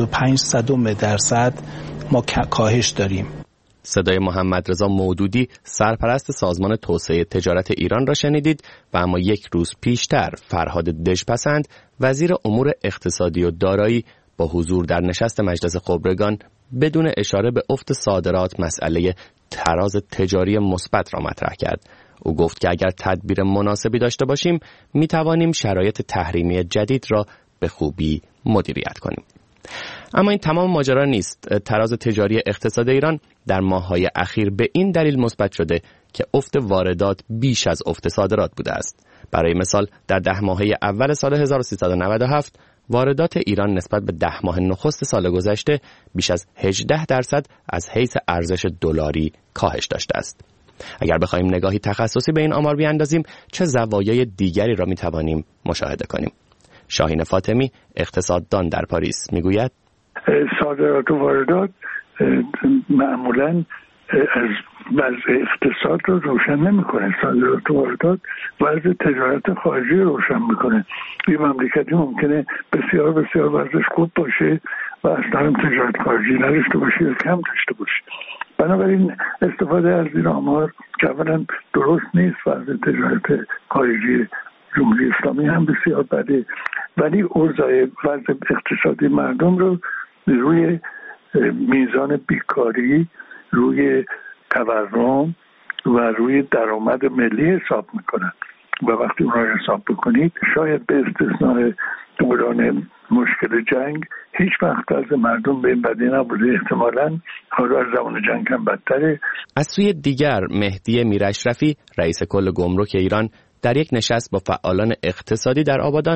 75% ما کاهش داریم. صدای محمدرضا مودودی، سرپرست سازمان توسعه تجارت ایران را شنیدید و اما یک روز پیشتر فرهاد دژپسند، وزیر امور اقتصادی و دارایی، با حضور در نشست مجلس خبرگان بدون اشاره به افت صادرات مسئله تراز تجاری مثبت را مطرح کرد. او گفت که اگر تدبیر مناسبی داشته باشیم می توانیم شرایط تحریمی جدید را به خوبی مدیریت کنیم. اما این تمام ماجرا نیست. تراز تجاری اقتصاد ایران در ماه‌های اخیر به این دلیل مثبت شده که افت واردات بیش از افت صادرات بوده است. برای مثال در 10 ماهه اول سال 1397 واردات ایران نسبت به 10 ماه نخست سال گذشته بیش از 18% از حیث ارزش دلاری کاهش داشته است. اگر بخوایم نگاهی تخصصی به این آمار بیاندازیم، چه زوایای دیگری را می‌توانیم مشاهده کنیم؟ شاهین فاطمی، اقتصاددان در پاریس، میگوید صادرات و واردات معمولاً از وضع اقتصاد رو روشن نمی‌کنه. صادرات و واردات وضع تجارت خارجی روشن می‌کنه. یه مملکتی ممکنه بسیار بسیار وضعش خوب باشه و اصلا تجارت خارجی نداشته باشه یا کم داشته باشه. بنابراین استفاده از این آمار که اولا درست نیست. وضع تجارت خارجی جمهوری اسلامی هم بسیار بده، ولی اوضاع وضع اقتصادی مردم رو روی میزان بیکاری، روی تورم و روی درآمد ملی حساب میکنن و وقتی اون رو حساب بکنید شاید به استثناء دوران مشکل جنگ هیچ وقت از مردم به این بدی نبوده. احتمالاً حالا از زمان جنگ هم بدتره. از سوی دیگر مهدی میراشرفی، رئیس کل گمرک ایران، در یک نشست با فعالان اقتصادی در آبادان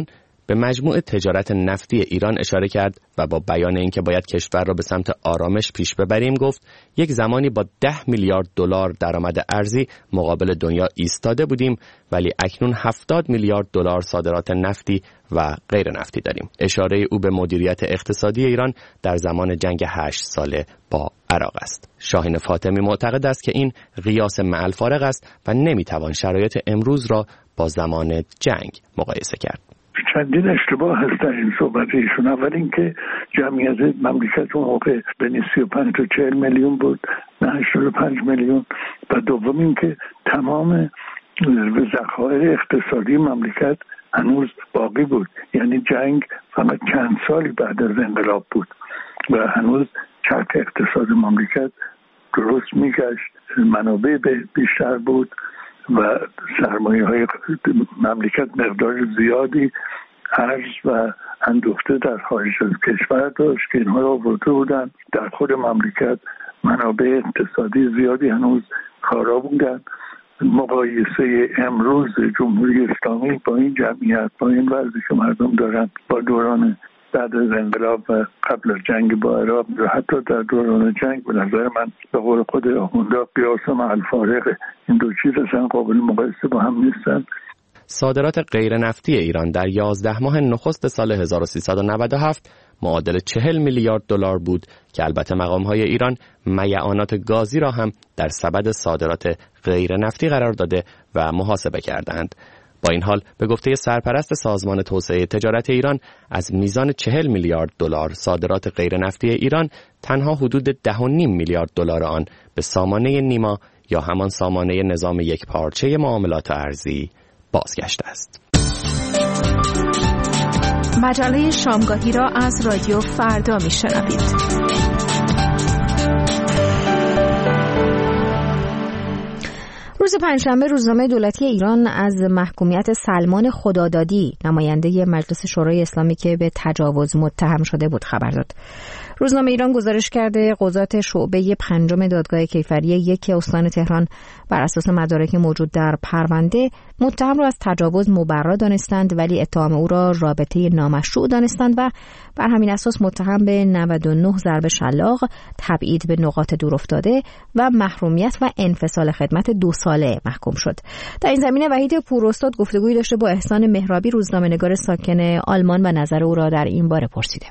به مجموع تجارت نفتی ایران اشاره کرد و با بیان اینکه باید کشور را به سمت آرامش پیش ببریم گفت یک زمانی با 10 میلیارد دلار درآمد ارزی مقابل دنیا ایستاده بودیم ولی اکنون 70 میلیارد دلار صادرات نفتی و غیر نفتی داریم. اشاره او به مدیریت اقتصادی ایران در زمان جنگ 8 ساله با عراق است. شاهین فاطمی معتقد است که این قیاس مع الفارق است و نمیتوان شرایط امروز را با زمان جنگ مقایسه کرد. چندین اشتباه هست در این صحبت ایشون. اول اینکه جمعیت مملکت اون موقع بین 35 تا 40 میلیون بود، نه 85 میلیون. و دوم اینکه تمام ذخایر اقتصادی مملکت هنوز باقی بود، یعنی جنگ فقط چند سالی بعد از انقلاب بود و هنوز چرخ اقتصاد مملکت درست میگشت، منابع بیشتر بود و سرمایه های مملکت مقدار زیادی ارز و اندوخته در خارج از کشور داشت که اینها را آورده بودن در خود مملکت. منابع اقتصادی زیادی هنوز کارا بودن. مقایسه امروز جمهوری اسلامی با این جمعیت، با این وضعی که مردم دارن، با دوران بعد از انقلاب و قبل از جنگ با عراق و حتی در دوران جنگ، به نظر من به قول خود آخونده قیاس مع الفارق، این دو چیز اصلا قابل مقایسه با هم نیستن. صادرات غیر نفتی ایران در 11 ماه نخست سال 1397 معادل 40 میلیارد دلار بود که البته مقام‌های ایران میعانات گازی را هم در سبد صادرات غیر نفتی قرار داده و محاسبه کردند. با این حال به گفته سرپرست سازمان توسعه تجارت ایران از میزان 40 میلیارد دلار صادرات غیر نفتی ایران تنها حدود 10.5 میلیارد دلار آن به سامانه نیما یا همان سامانه نظام یک پارچه معاملات ارزی بازگشته است. مجله شامگاهی را از رادیو فردا میشنوید. روز پنجشنبه روزنامه دولتی ایران از محکومیت سلمان خدادادی، نماینده مجلس شورای اسلامی که به تجاوز متهم شده بود، خبر داد. روزنامه ایران گزارش کرده قضات شعبه 5 دادگاه کیفری 1 استان تهران بر اساس مدارک موجود در پرونده متهم را از تجاوز مبرا دانستند، ولی اتهام او را رابطه نامشروع دانستند و بر همین اساس متهم به 99 ضرب شلاق، تبعید به نقاط دورافتاده و محرومیت و انفصال خدمت 2 ساله محکوم شد. در این زمینه وحید پوراستاد گفتگویی داشته با احسان مهرابی، روزنامه‌نگار ساکن آلمان، و نظر او را در این باره پرسیده.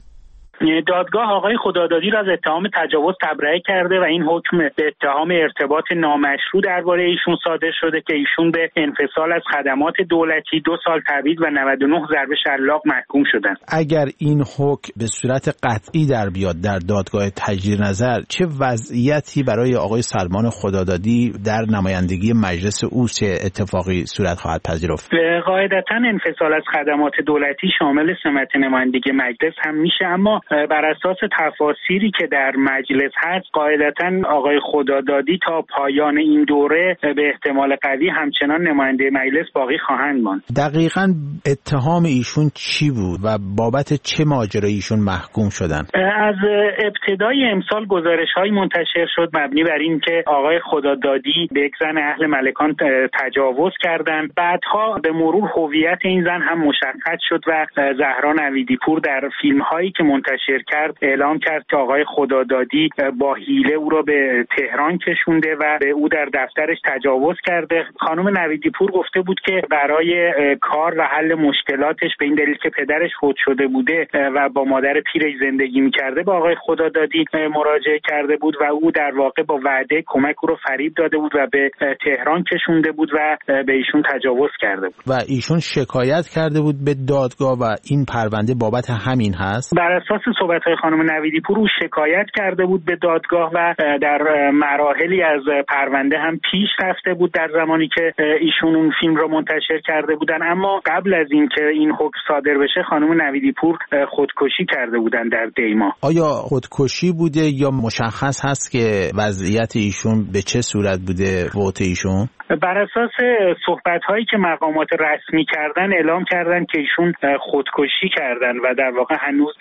دادگاه آقای خدادادی را از اتهام تجاوز تبرئه کرده و این حکم به اتهام ارتباط نامشروع درباره ایشون صادر شده که ایشون به انفصال از خدمات دولتی 2 سال تبعید و 99 ضرب شلاق محکوم شدند. اگر این حکم به صورت قطعی در بیاد در دادگاه تجدید نظر، چه وضعیتی برای آقای سلمان خدادادی در نمایندگی مجلس او چه اتفاقی صورت خواهد پذیرفت؟ قاعدتاً انفصال از خدمات دولتی شامل سمت نمایندگی مجلس هم میشه، اما بر اساس تفاسیری که در مجلس هست قاعدتاً آقای خدادادی تا پایان این دوره به احتمال قوی همچنان نماینده مجلس باقی خواهند ماند. دقیقاً اتهام ایشون چی بود و بابت چه ماجرایی ایشون محکوم شدن؟ از ابتدای امسال گزارش‌های منتشر شد مبنی بر این که آقای خدادادی به یک زن اهل ملکان تجاوز کردند. بعدها به مرور هویت این زن هم مشخص شد و زهرا نویدی‌پور در فیلم‌هایی که منتشر کرد اعلام کرد که آقای خدادادی با حیله او را به تهران کشونده و به او در دفترش تجاوز کرده. خانم نویدی‌پور گفته بود که برای کار و حل مشکلاتش به این دلیل که پدرش فوت شده بوده و با مادر پیرش زندگی می‌کرده به آقای خدادادی مراجعه کرده بود و او در واقع با وعده کمک او رو فریب داده بود و به تهران کشونده بود و به ایشون تجاوز کرده بود. و ایشون شکایت کرده بود به دادگاه و این پرونده بابت همین هست. بر اساس صحبت‌های خانم نویدی‌پور او شکایت کرده بود به دادگاه و در مراحلی از پرونده هم پیش رفته بود در زمانی که ایشون اون فیلم رو منتشر کرده بودن، اما قبل از این که این حکم صادر بشه خانم نویدی‌پور خودکشی کرده بودن در دیما. آیا خودکشی بوده یا مشخص هست که وضعیت ایشون به چه صورت بوده فوت ایشون؟ بر اساس صحبت‌هایی که مقامات رسمی کردن اعلام کردن که ایشون خودکشی کردن و در واقع هنوز گزارش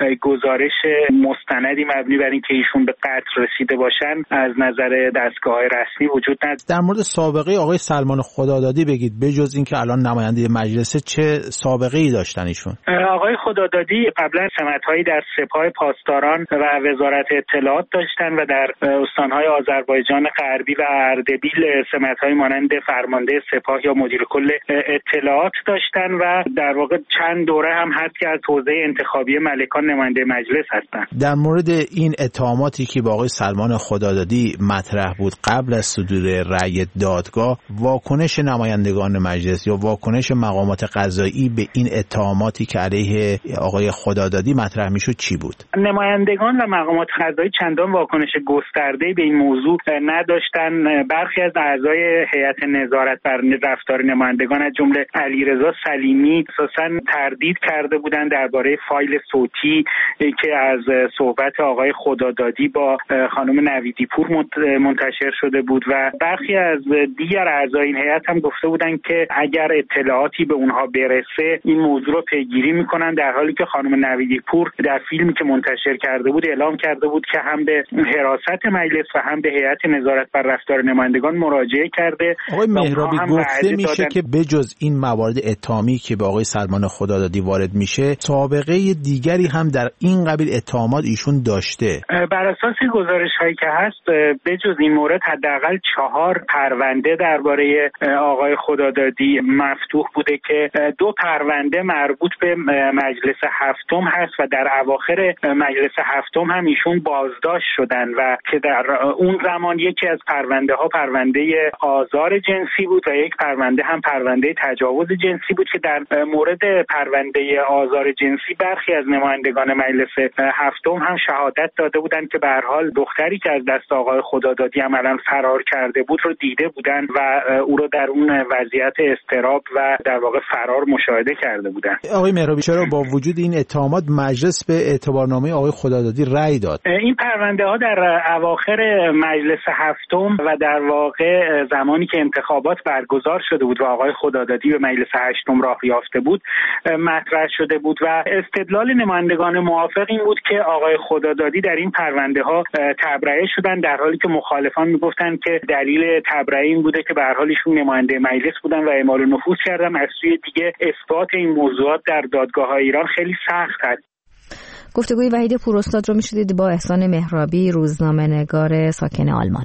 گزارش مستندی مبنی بر اینکه ایشون به قتل رسیده باشن از نظر دستگاه‌های رسمی وجود نداره. در مورد سابقه آقای سلمان خدادادی بگید، بجز اینکه الان نماینده مجلسه چه سابقه‌ای داشتن ایشون؟ آقای خدادادی قبلا سمت‌هایی در سپاه پاسداران و وزارت اطلاعات داشتن و در استان‌های آذربایجان غربی و اردبیل سمت‌های مانند فرمانده سپاه یا مدیر کل اطلاعات داشتن و در واقع چند دوره هم هست که از حوزه انتخابی ملکان نماینده مجلس هستن. در مورد این اتهاماتی که با آقای سلمان خدادادی مطرح بود قبل از صدور رأی دادگاه، واکنش نمایندگان مجلس یا واکنش مقامات قضایی به این اتهاماتی که علیه آقای خدادادی مطرح میشد چی بود؟ نمایندگان و مقامات قضایی چندان واکنش گسترده به این موضوع نداشتن. برخی از اعضای هیئت نظارت بر رفتار نمایندگان از جمله علیرضا سلیمی اساساً تردید کرده بودند درباره فایل صوتی که از صحبت آقای خدادادی با خانم نویدی پور منتشر شده بود و برخی از دیگر اعضای این هیئت هم گفته بودند که اگر اطلاعاتی به اونها برسه این موضوع رو پیگیری میکنن، در حالی که خانم نویدی پور در فیلمی که منتشر کرده بود اعلام کرده بود که هم به حراست مجلس و هم به هیئت نظارت بر رفتار نمایندگان مراجعه کرده. آقای مهرابی گفته میشه که بجز این موارد اتهامی که به آقای سلمان خدادادی وارد میشه، سابقه دیگری هم در این قبیل اتهامات ایشون داشته. بر اساس گزارش‌هایی که هست بجز این مورد حداقل 4 پرونده درباره آقای خدادادی مفتوح بوده که 2 پرونده مربوط به مجلس هفتم هست و در اواخر مجلس هفتم هم ایشون بازداشت شدن و که در اون زمان یکی از پرونده ها پرونده آزار جنسی بود و یک پرونده هم پرونده تجاوز جنسی بود که در مورد پرونده آزار جنسی برخی از نمایندگان مجلس هفتم هم شهادت داده بودند که به هر حال دختری که از دست آقای خدادادی عملاً فرار کرده بود رو دیده بودند و او رو در اون وضعیت اضطراب و در واقع فرار مشاهده کرده بودند. آقای مهرابی، چرا با وجود این اتهامات مجلس به اعتبارنامه آقای خدادادی رأی داد؟ این پرونده ها در اواخر مجلس هفتم و در واقع زمانی که انتخابات برگزار شده بود و آقای خدادادی به مجلس هشتم راه یافته بود مطرح شده بود و استدلال نمایندگان موافق این بود که آقای خدادادی در این پرونده ها تبرئه شدن، در حالی که مخالفان میگفتن که دلیل تبرئه این بوده که به هر حال ایشون نماینده مجلس بودن و اعمال نفوذ کردن. از سوی دیگه اثبات این موضوعات در دادگاه‌های ایران خیلی سخت است. گفتگوی وحید پوراستاد رو میشدید با احسان مهرابی، روزنامه‌نگار ساکن آلمان.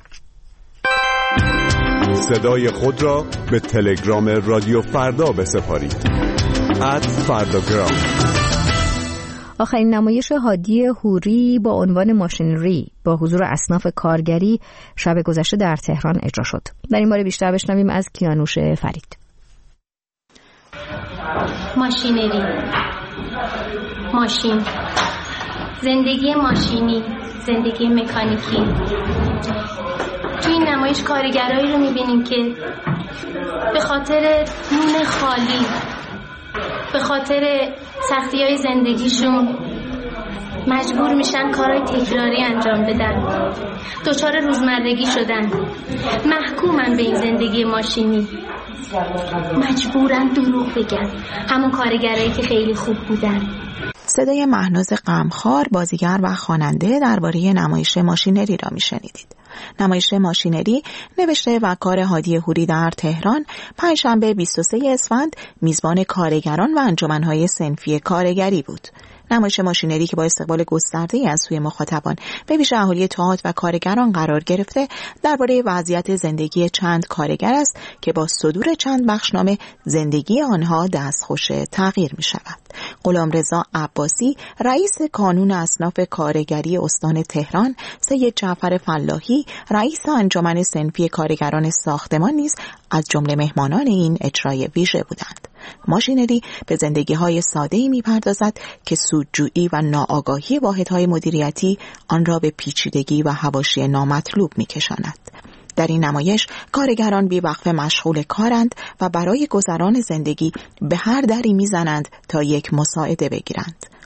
صدای خود را به تلگرام رادیو فردا بسپارید. @فرداگرام. آخرین نمایش هادی حوری با عنوان ماشینری با حضور اصناف کارگری شب گذشته در تهران اجرا شد. در این باره بیشتر بشنویم از کیانوش فرید. ماشینری، ماشین، زندگی ماشینی، زندگی مکانیکی. تو این نمایش کارگرایی رو میبینیم که به خاطر نون خالی، به خاطر سختی‌های زندگیشون مجبور میشن کارهای تکراری انجام بدن، دچار روزمرگی شدن، محکومن به این زندگی ماشینی، مجبورن دروغ بگن، همون کارگرایی که خیلی خوب بودن. صدای مهناز غمخوار، بازیگر و خواننده، درباره نمایش ماشینری را میشنیدید. نمایش ماشینری نوشته و کار هادی حوری در تهران پنجشنبه 23 اسفند میزبان کارگران و انجمن‌های صنفی کارگری بود. نمایش ماشینری که با استقبال گسترده‌ای از سوی مخاطبان به ویژه اهالی تئاتر و کارگران قرار گرفته درباره وضعیت زندگی چند کارگر است که با صدور چند بخشنامه زندگی آنها دستخوش تغییر می شود. غلامرضا عباسی رئیس کانون اصناف کارگری استان تهران، سید جعفر فلاحی رئیس انجمن صنفی کارگران ساختمان نیز از جمله مهمانان این اجرای ویژه بودند. ماشینری به زندگی‌های ساده‌ای می‌پردازد که سودجویی و ناآگاهی واحدهای مدیریتی آن را به پیچیدگی و حواشی نامطلوب می‌کشاند. در این نمایش کارگران بی‌وقفه مشغول کارند و برای گذران زندگی به هر دری می‌زنند تا یک مساعده بگیرند.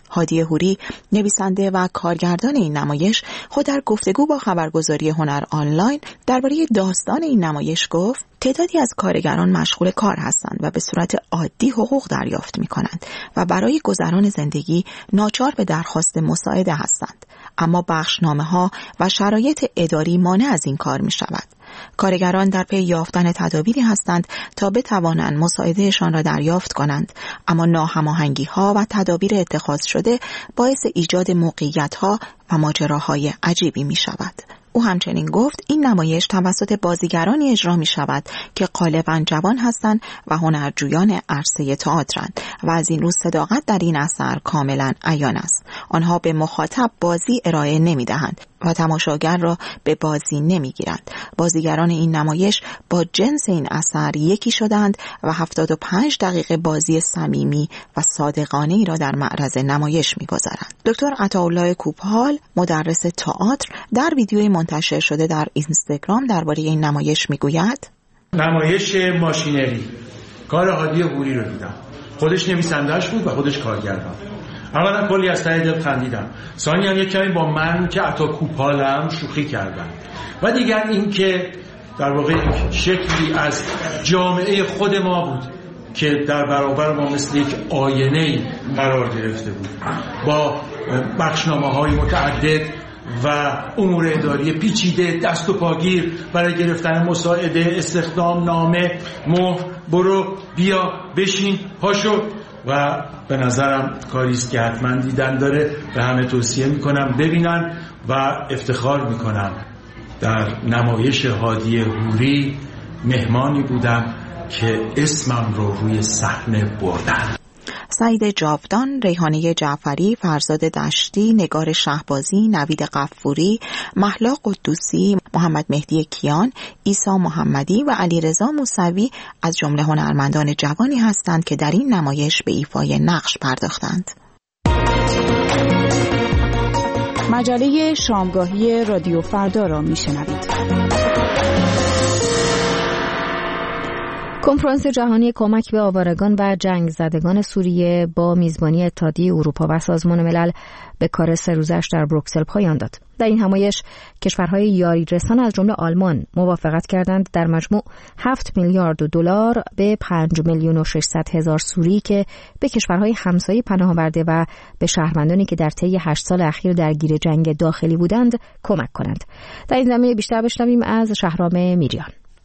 هادی حوری، نویسنده و کارگردان این نمایش، خود در گفتگو با خبرگزاری هنر آنلاین درباره داستان این نمایش گفت: تعدادی از کارگران مشغول کار هستند و به صورت عادی حقوق دریافت می‌کنند و برای گذران زندگی ناچار به درخواست مساعده هستند، اما بخشنامه‌ها و شرایط اداری مانع از این کار می‌شود. کارگران در پی یافتن تدابیری هستند تا بتوانند مساعدهشان را دریافت کنند، اما ناهماهنگی‌ها و تدابیر اتخاذ شده باعث ایجاد موقعیت‌ها و ماجراهای عجیبی می‌شود. او همچنین گفت این نمایش توسط بازیگرانی اجرا می شود که غالباً جوان هستند و هنرجویان عرصه تئاترند و از این رو صداقت در این اثر کاملاً عیان است. آنها به مخاطب بازی ارائه نمی دهند و تماشاگر را به بازی نمی گیرند. بازیگران این نمایش با جنس این اثر یکی شدند و 75 دقیقه بازی صمیمی و صادقانه ای را در معرض نمایش می گذارند. دکتر عطاالله کوپال، مدرس تئاتر، در ویدیوی منتشر شده در اینستاگرام درباره این نمایش می گوید: نمایش ماشینری کار هادی حوری رو دیدم. خودش نویسنده‌اش بود و خودش کارگردان. اولا کلی از ته دل خندیدم، ثانیاً یک کمی با من که عطا کوپالم شوخی کردم و دیگر این که در واقع یک شکلی از جامعه خود ما بود که در برابر ما مثل یک آینه‌ای قرار گرفته بود، با بخشنامه‌های متعدد و امور اداری پیچیده، دست و پاگیر برای گرفتن مساعده، استخدام نامه، مهر، برو بیا بشین پاشو. و به نظرم کاریست که حتما دیدن داره. به همه توصیه میکنم ببینن و افتخار میکنم در نمایش هادی حوری مهمانی بودم که اسمم رو روی صحنه بردن. سعید جاودان، ریحانه جعفری، فرزاد دشتی، نگار شهبازی، نوید غفوری، مهلا قدوسی، محمد مهدی کیان، عیسی محمدی و علیرضا موسوی از جمله هنرمندان جوانی هستند که در این نمایش به ایفای نقش پرداختند. مجله شامگاهی رادیو فردا را میشنوید. کنفرانس جهانی کمک به آوارگان و جنگ زدگان سوریه با میزبانی اتحادیه اروپا و سازمان ملل به کار 3 روزش در بروکسل پایان داد. در این همایش کشورهای یاری رسان از جمله آلمان موافقت کردند در مجموع 7 میلیارد دلار به 5,600,000 سوری که به کشورهای همسایه پناه آورده و به شهروندانی که در طی 8 سال اخیر درگیر جنگ داخلی بودند کمک کنند. در این زمینه بیشتر بشنویم از شهرام میریان.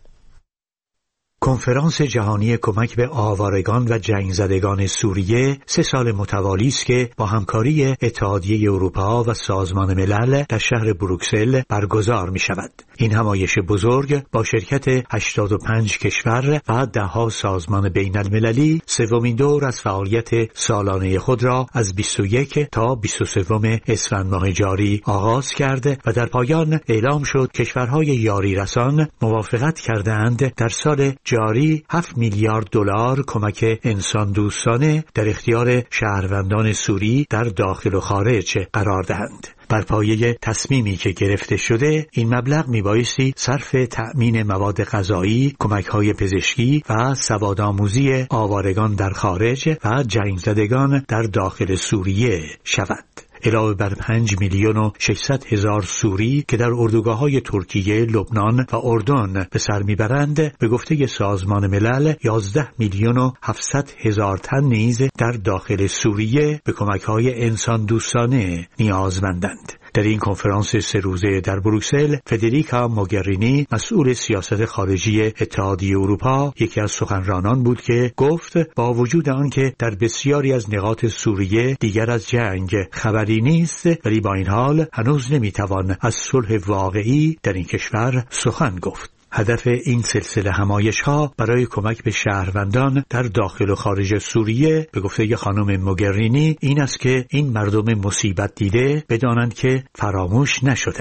کنفرانس جهانی کمک به آوارگان و جنگ زدگان سوریه 3 سال متوالی است که با همکاری اتحادیه اروپا و سازمان ملل در شهر بروکسل برگزار می شود. این همایش بزرگ با شرکت 85 کشور و 10 سازمان بین المللی 3مین دور از فعالیت سالانه خود را از 21 تا 23 اسفند ماه جاری آغاز کرده و در پایان اعلام شد کشورهای یاری رسان موافقت کردند در سال جاری 7 میلیارد دلار کمک انسان دوستانه در اختیار شهروندان سوری در داخل و خارج قرار دهند. بر پایه تصمیمی که گرفته شده این مبلغ میبایستی صرف تأمین مواد غذایی، کمک‌های پزشکی و سوادآموزی آوارگان در خارج و جنگ زدگان در داخل سوریه شود. علاوه بر 5,600,000 سوری که در اردوگاه‌های ترکیه، لبنان و اردن به سر میبرند، به گفته سازمان ملل 11,700,000 تن نیز در داخل سوریه به کمک‌های انسان دوستانه نیازمندند. در این کنفرانس 3 روزه در بروکسل، فدریکا موگرینی، مسئول سیاست خارجی اتحادیه اروپا، یکی از سخنرانان بود که گفت با وجود آنکه در بسیاری از نقاط سوریه دیگر از جنگ خبری نیست، ولی با این حال هنوز نمیتوان از صلح واقعی در این کشور سخن گفت. هدف این سلسله همایش‌ها برای کمک به شهروندان در داخل و خارج سوریه به گفته خانم موگرینی این است که این مردم مصیبت دیده بدانند که فراموش نشدند.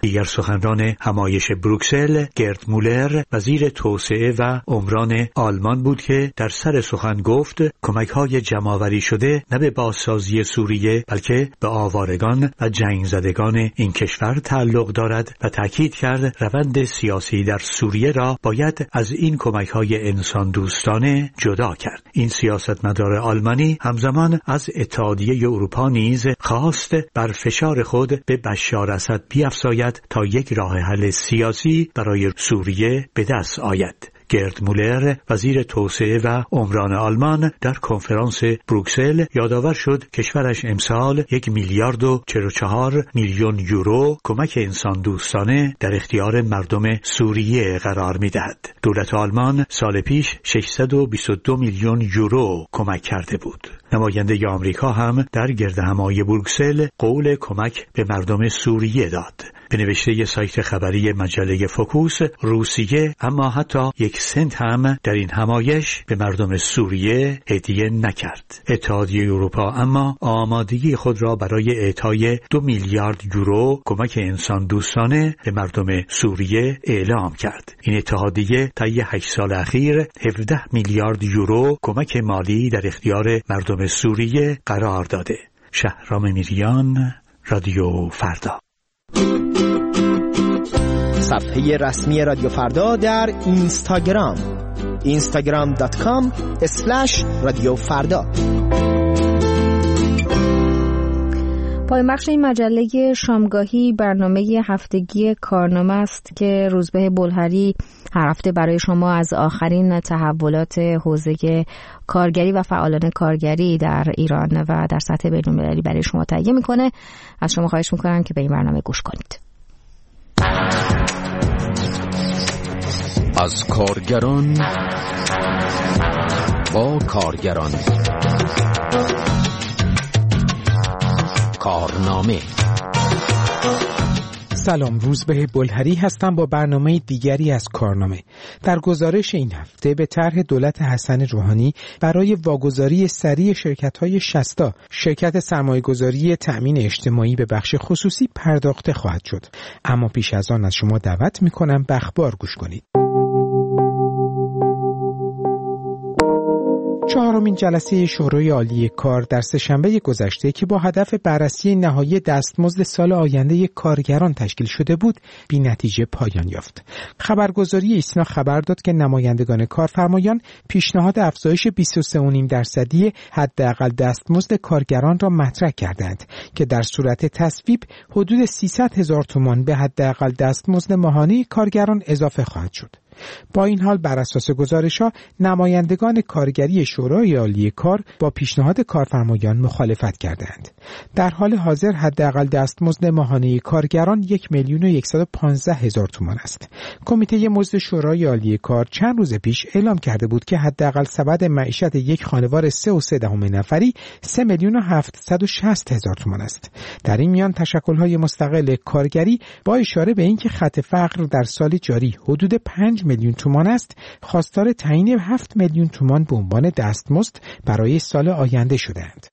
دیگر سخنران همایش بروکسل گرد مولر وزیر توسعه و عمران آلمان بود که در سر سخن گفت کمک‌های جمع‌آوری شده نه به بازسازی سوریه بلکه به آوارگان و جنگ زدگان این کشور تعلق دارد و تاکید کرد روند سیاسی در سوریه را باید از این کمک‌های انسان دوستانه جدا کرد. این سیاستمدار آلمانی همزمان از اتحادیه اروپا نیز خواست بر فشار خود به بشار اسد بیفزاید تا یک راه حل سیاسی برای سوریه به دست آید. گرد مولر وزیر توسعه و عمران آلمان در کنفرانس بروکسل یادآور شد کشورش امسال 1.44 میلیارد یورو کمک انسان دوستانه در اختیار مردم سوریه قرار می‌دهد. دولت آلمان سال پیش 622 میلیون یورو کمک کرده بود. نماینده آمریکا هم در گردهمایی بروکسل قول کمک به مردم سوریه داد. به نوشته سایت خبری مجله فوکوس، روسیه اما حتی 1 سنت هم در این همایش به مردم سوریه هدیه نکرد. اتحادیه اروپا اما آمادگی خود را برای اعطای 2 میلیارد یورو کمک انسان دوستانه به مردم سوریه اعلام کرد. این اتحادیه طی 8 سال اخیر 17 میلیارد یورو کمک مالی در اختیار مردم سوریه قرار داده. شهرام میریان، رادیو فردا. صفحه رسمی رادیو فردا در اینستاگرام instagram.com/رادیو فردا. پایان بخش این مجله شامگاهی برنامه هفتگی کارنامه است که روزبه بلهری هر هفته برای شما از آخرین تحولات حوزه کارگری و فعالان کارگری در ایران و در سطح بین‌المللی برای شما تهیه میکنه. از شما خواهش میکنم که به این برنامه گوش کنید. از کارگران با کارگران، کارنامه. سلام، روزبه بلهری هستم با برنامه دیگری از کارنامه. در گزارش این هفته به طرح دولت حسن روحانی برای واگذاری سریع شرکت‌های شستا، شرکت سرمایه‌گذاری تأمین اجتماعی به بخش خصوصی پرداخته خواهد شد. اما پیش از آن از شما دعوت می‌کنم به اخبار گوش کنید. 4مین جلسه شورای عالی کار در سه‌شنبه گذشته که با هدف بررسی نهایی دستمزد سال آینده کارگران تشکیل شده بود، بی نتیجه پایان یافت. خبرگزاری ایسنا خبر داد که نمایندگان کارفرمایان پیشنهاد افزایش 23.5% حداقل دستمزد کارگران را مطرح کردند که در صورت تصویب حدود 300,000 تومان به حداقل دستمزد ماهانه کارگران اضافه خواهد شد. با این حال بر اساس گزارش‌ها نمایندگان کارگری شورای عالی کار با پیشنهاد کارفرمایان مخالفت کردند. در حال حاضر حداقل دستمزد ماهانه کارگران 1,115,000 تومان است. کمیته مزد شورای عالی کار چند روز پیش اعلام کرده بود که حداقل سبد معیشت یک خانوار 3.3 نفری 3,760,000 تومان است. در این میان تشکل‌های مستقل کارگری با اشاره به اینکه خط فقر در سال جاری حدود 5 میلیون تومان است، خواستار تعیین 7 میلیون تومان به عنوان دستمزد برای سال آینده شدند.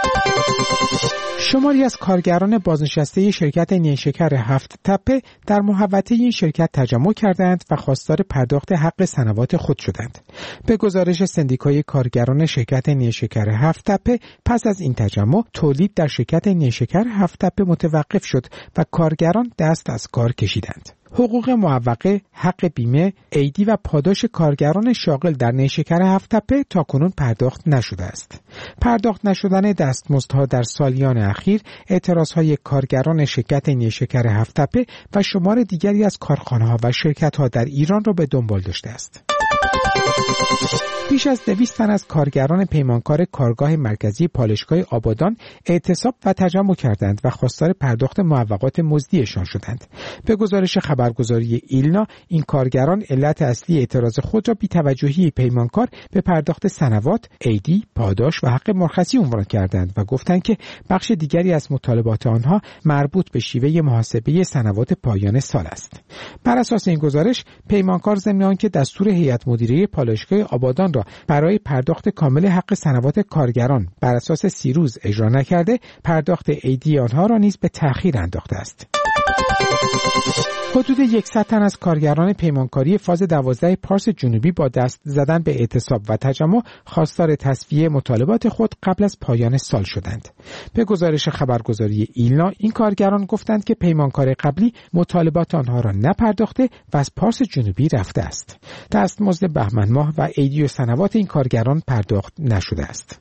شماری از کارگران بازنشسته شرکت نیشکر 7 تپه در محوطه این شرکت تجمع کردند و خواستار پرداخت حق سنوات خود شدند. به گزارش سندیکای کارگران شرکت نیشکر 7 تپه، پس از این تجمع تولید در شرکت نیشکر 7 تپه متوقف شد و کارگران دست از کار کشیدند. حقوق معوقه، حق بیمه، عیدی و پاداش کارگران شاغل در نیشکر 7 تپه تاکنون پرداخت نشده است. پرداخت نشدن دستمزدها در سالیان اخیر اعتراضهای کارگران شرکت نیشکر 7 تپه و شمار دیگری از کارخانه‌ها و شرکت‌ها در ایران را به دنبال داشته است. بیش از 200 تن از کارگران پیمانکار کارگاه مرکزی پالایشگاه آبادان اعتصاب و تجمع کردند و خواستار پرداخت معوقات مزدیشان شدند. به گزارش خبرگزاری ایلنا، این کارگران علت اصلی اعتراض خود را بی‌توجهی پیمانکار به پرداخت سنوات، عیدی، پاداش و حق مرخصی عنوان کردند و گفتند که بخش دیگری از مطالبات آنها مربوط به شیوه محاسبه سنوات پایان سال است. بر اساس این گزارش، پیمانکار ضمن آنکه دستور هیئت مدیره پالایشگاه آبادان را برای پرداخت کامل حق سنوات کارگران بر اساس 30 روز اجرا نکرده، پرداخت عیدی آنها را نیز به تأخیر انداخته است. حدود 100 تن از کارگران پیمانکاری فاز 12 پارس جنوبی با دست زدن به اعتصاب و تجمع خواستار تصفیه مطالبات خود قبل از پایان سال شدند. به گزارش خبرگزاری ایلنا، این کارگران گفتند که پیمانکار قبلی مطالبات آنها را نپرداخته و از پارس جنوبی رفته است. دستمزد بهمن ماه و عیدی و سنوات این کارگران پرداخت نشده است.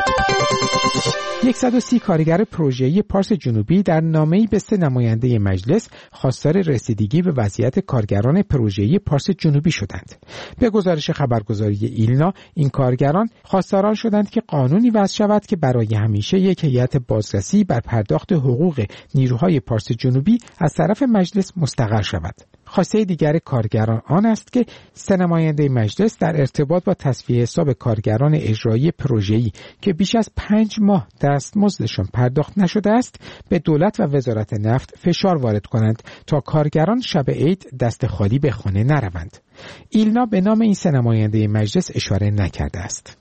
130 کارگر پروژه‌ای پارس جنوبی در نامه‌ای به 3 نماینده مجلس خواستار رسیدگی به وضعیت کارگران پروژه‌ای پارس جنوبی شدند. به گزارش خبرگزاری ایلنا، این کارگران خواستاران شدند که قانونی وضع شود که برای همیشه یک هیئت بازرسی بر پرداخت حقوق نیروهای پارس جنوبی از طرف مجلس مستقر شود. خواسته دیگر کارگران آن است که 3 نماینده مجلس در ارتباط با تصفیه حساب کارگران اجرایی پروژه‌ای که بیش از 5 ماه دستمزدشان پرداخت نشده است به دولت و وزارت نفت فشار وارد کنند تا کارگران شب عید دست خالی به خانه نروند. ایلنا به نام این 3 نماینده مجلس اشاره نکرده است.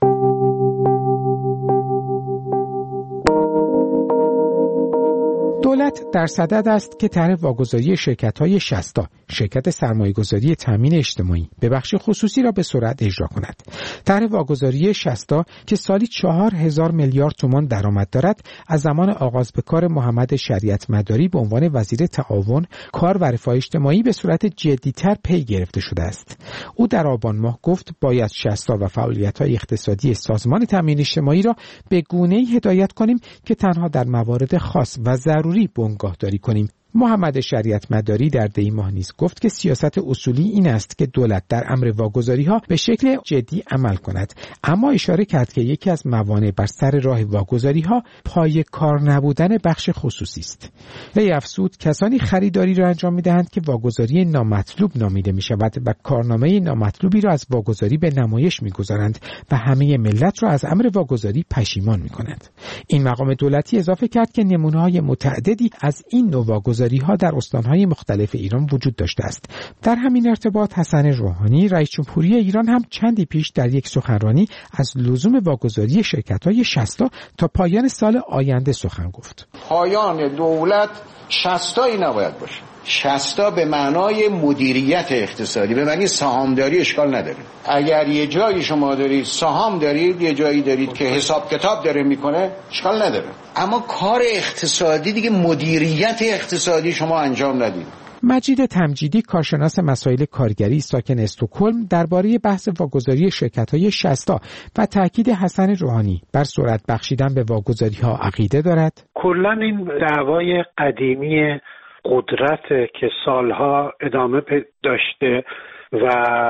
دولت در صدد است که طرح واگذاری شرکت‌های شستا، شرکت سرمایه‌گذاری تامین اجتماعی، به بخش خصوصی را به سرعت اجرا کند. طرح واگذاری شستا که سالی 4000 میلیارد تومان درآمد دارد، از زمان آغاز به کار محمد شریعت مداری به عنوان وزیر تعاون، کار و رفاه اجتماعی به صورت جدی‌تر پی گرفته شده است. او در آبان ماه گفت باید شستا و فعالیت‌های اقتصادی سازمان تامین اجتماعی را به گونه‌ای هدایت کنیم که تنها در موارد خاص و ضروری بنگاهداری کنیم. محمد شریعت مداری در دی ماه نیز گفت که سیاست اصولی این است که دولت در امر واگذاری‌ها به شکل جدی عمل کند، اما اشاره کرد که یکی از موانع بر سر راه واگذاری‌ها پای کار نبودن بخش خصوصی است. وی افزود کسانی خریداری را انجام می‌دهند که واگذاری نامطلوب نامیده می‌شود و کارنامه نامطلوبی را از واگذاری به نمایش می‌گذارند و همه ملت را از امر واگذاری پشیمان می‌کنند. این مقام دولتی اضافه کرد که نمونه‌های متعددی از این نوع واگذاری‌ها در استان‌های مختلف ایران وجود داشته است. در همین ارتباط حسن روحانی رئیس جمهوری ایران هم چندی پیش در یک سخنرانی از لزوم واگذاری شرکت‌های شستا تا پایان سال آینده سخن گفت. پایان دولت شستایی نباید باشه. شستا به معنای مدیریت اقتصادی، به معنی سهامداری اشکال نداره. اگر یه جایی شما دارید سهام دارید، یه جایی دارید که حساب کتاب داره میکنه، اشکال نداره. اما کار اقتصادی دیگه مدیریت اقتصادی شما انجام ندید. مجید تمجیدی کارشناس مسائل کارگری ساکن استکهلم درباره بحث واگذاری شرکت‌های شستا و تاکید حسن روحانی بر سرعت بخشیدن به واگذاری‌ها عقیده دارد. کلاً این دعوای قدیمی قدرت که سالها ادامه داشته و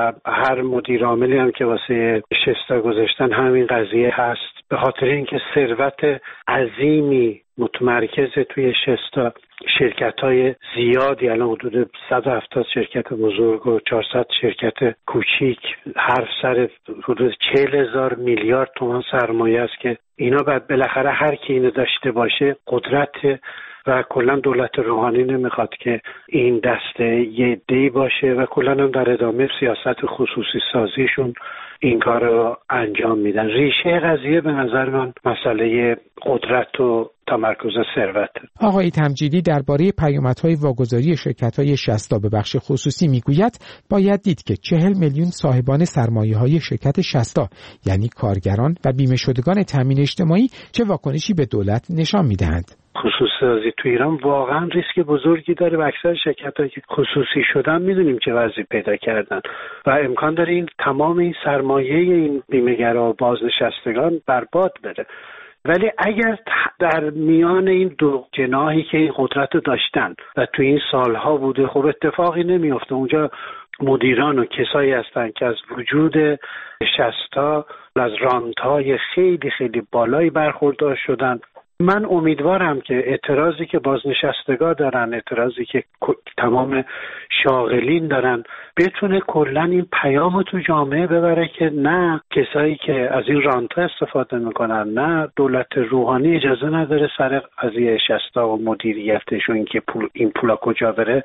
هر مدیر عاملی هم که واسه شستا گذاشتن همین قضیه هست، به خاطر اینکه ثروت عظیمی متمرکز توی شستا، شرکت‌های زیادی، الان حدود 170 شرکت بزرگ و 400 شرکت کوچیک، هر سر حدود 40,000 میلیارد تومان سرمایه است که اینا بعد بالاخره هر کی اینو داشته باشه قدرت و کلا دولت روحانی نمیخواد که این دسته یه عده‌ای باشه و کلا هم در ادامه سیاست خصوصی سازیشون این کار رو انجام میدن. ریشه قضیه به نظر من مسئله قدرت و تمرکز ثروت. آقای تمجیدی درباره پیامدهای واگذاری شرکت‌های شستا به بخش خصوصی میگوید باید دید که 40 میلیون صاحبان سرمایه‌های شرکت شستا یعنی کارگران و بیمه شدگان تامین اجتماعی چه واکنشی به دولت نشان میدهند. خصوصی سازی تو ایران واقعا ریسک بزرگی داره و اکثر شرکت‌هایی که خصوصی شدن میدونیم چه وضعی پیدا کردن و امکان داره این تمام این سرمایه این بیمه‌گرا و بازنشستگان برباد بره. ولی اگر در میان این دو جناحی که این قدرت رو داشتن و تو این سالها بوده، خب اتفاقی نمیفته. اونجا مدیران و کسایی هستن که از وجود شستا از رانت‌های خیلی خیلی بالایی برخوردار شدن. من امیدوارم که اعتراضی که بازنشستگان دارن، اعتراضی که تمام شاغلین دارن، بتونه کلا این پیامو تو جامعه ببره که نه کسایی که از این رانتا استفاده میکنن، نه دولت روحانی اجازه نداره سر قضیه شستا و مدیریتشون که این پولا کجا بره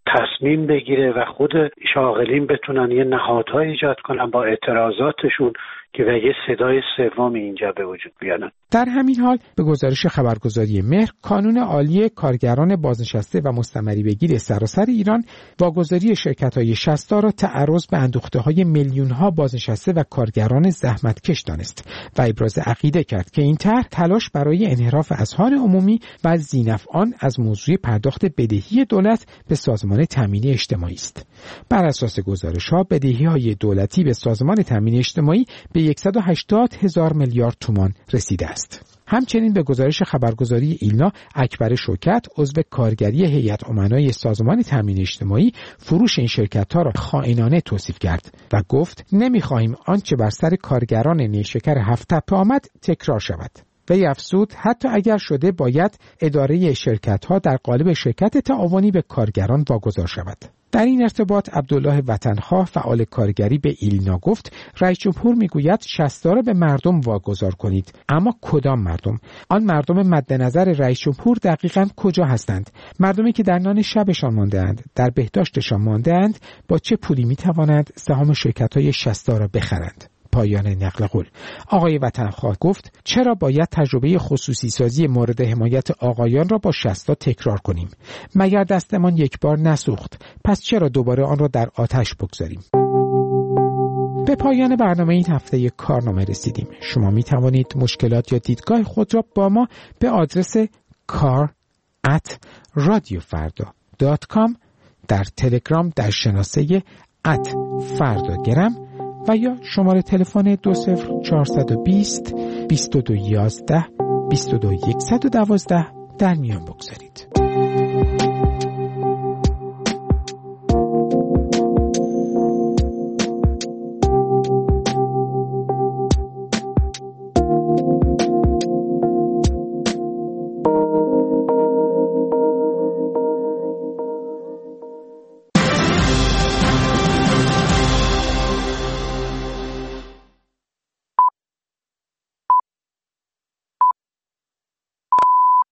تصمیم بگیره و خود شاغلین بتونن یه نهادهای ایجاد کنن با اعتراضاتشون که به یه صدای سومی اینجا به وجود بیارن. در همین حال به گزارش خبرگزاری مهر، کانون عالی کارگران بازنشسته و مستمری بگیر سراسر ایران واگذاری شرکت‌های شستا را تعرض به اندوخته‌های میلیون‌ها بازنشسته و کارگران زحمتکش دانست و ابراز عقیده کرد که این طرح تلاش برای انحراف اسهام عمومی و ذینفعان از موضوع پرداخت بدهی دولت به سازمان تامین اجتماعی است. بر اساس گزارش‌ها بدهی‌های دولتی به سازمان تامین اجتماعی به 180,000 میلیارد تومان رسیده است. همچنین به گزارش خبرگزاری ایلنا، اکبر شوکت عضو کارگری هیئت امنای سازمان تامین اجتماعی فروش این شرکت‌ها را خائنانه توصیف کرد و گفت نمی‌خواهیم آنچه بر سر کارگران نیشکر هفت تپه آمد تکرار شود. وی افزود حتی اگر شده باید اداره شرکت‌ها در قالب شرکت تعاونی به کارگران واگذار شود. در این ارتباط عبدالله وطنخواه فعال کارگری به ایلنا گفت رئیس جمهور میگوید شستا را به مردم واگذار کنید، اما کدام مردم؟ آن مردم مد نظر رئیس جمهور دقیقاً کجا هستند؟ مردمی که در نان شبشان مانده‌اند، در بهداشتشان مانده‌اند، با چه پولی میتوانند سهام شرکت‌های شستا را بخرند؟ پایان نقل قول. آقای وطنخواه گفت چرا باید تجربه خصوصی سازی مورد حمایت آقایان را با شستا تکرار کنیم؟ مگر دستمان یک بار نسوخت، پس چرا دوباره آن را در آتش بگذاریم؟ به پایان برنامه این هفته کارنامه رسیدیم. شما می توانید مشکلات یا دیدگاه خود را با ما به آدرس kar@radiofarda.com در تلگرام در شناسه @فرداگرم و یا شماره تلفن 20420 2211 22112 در میان بگذارید.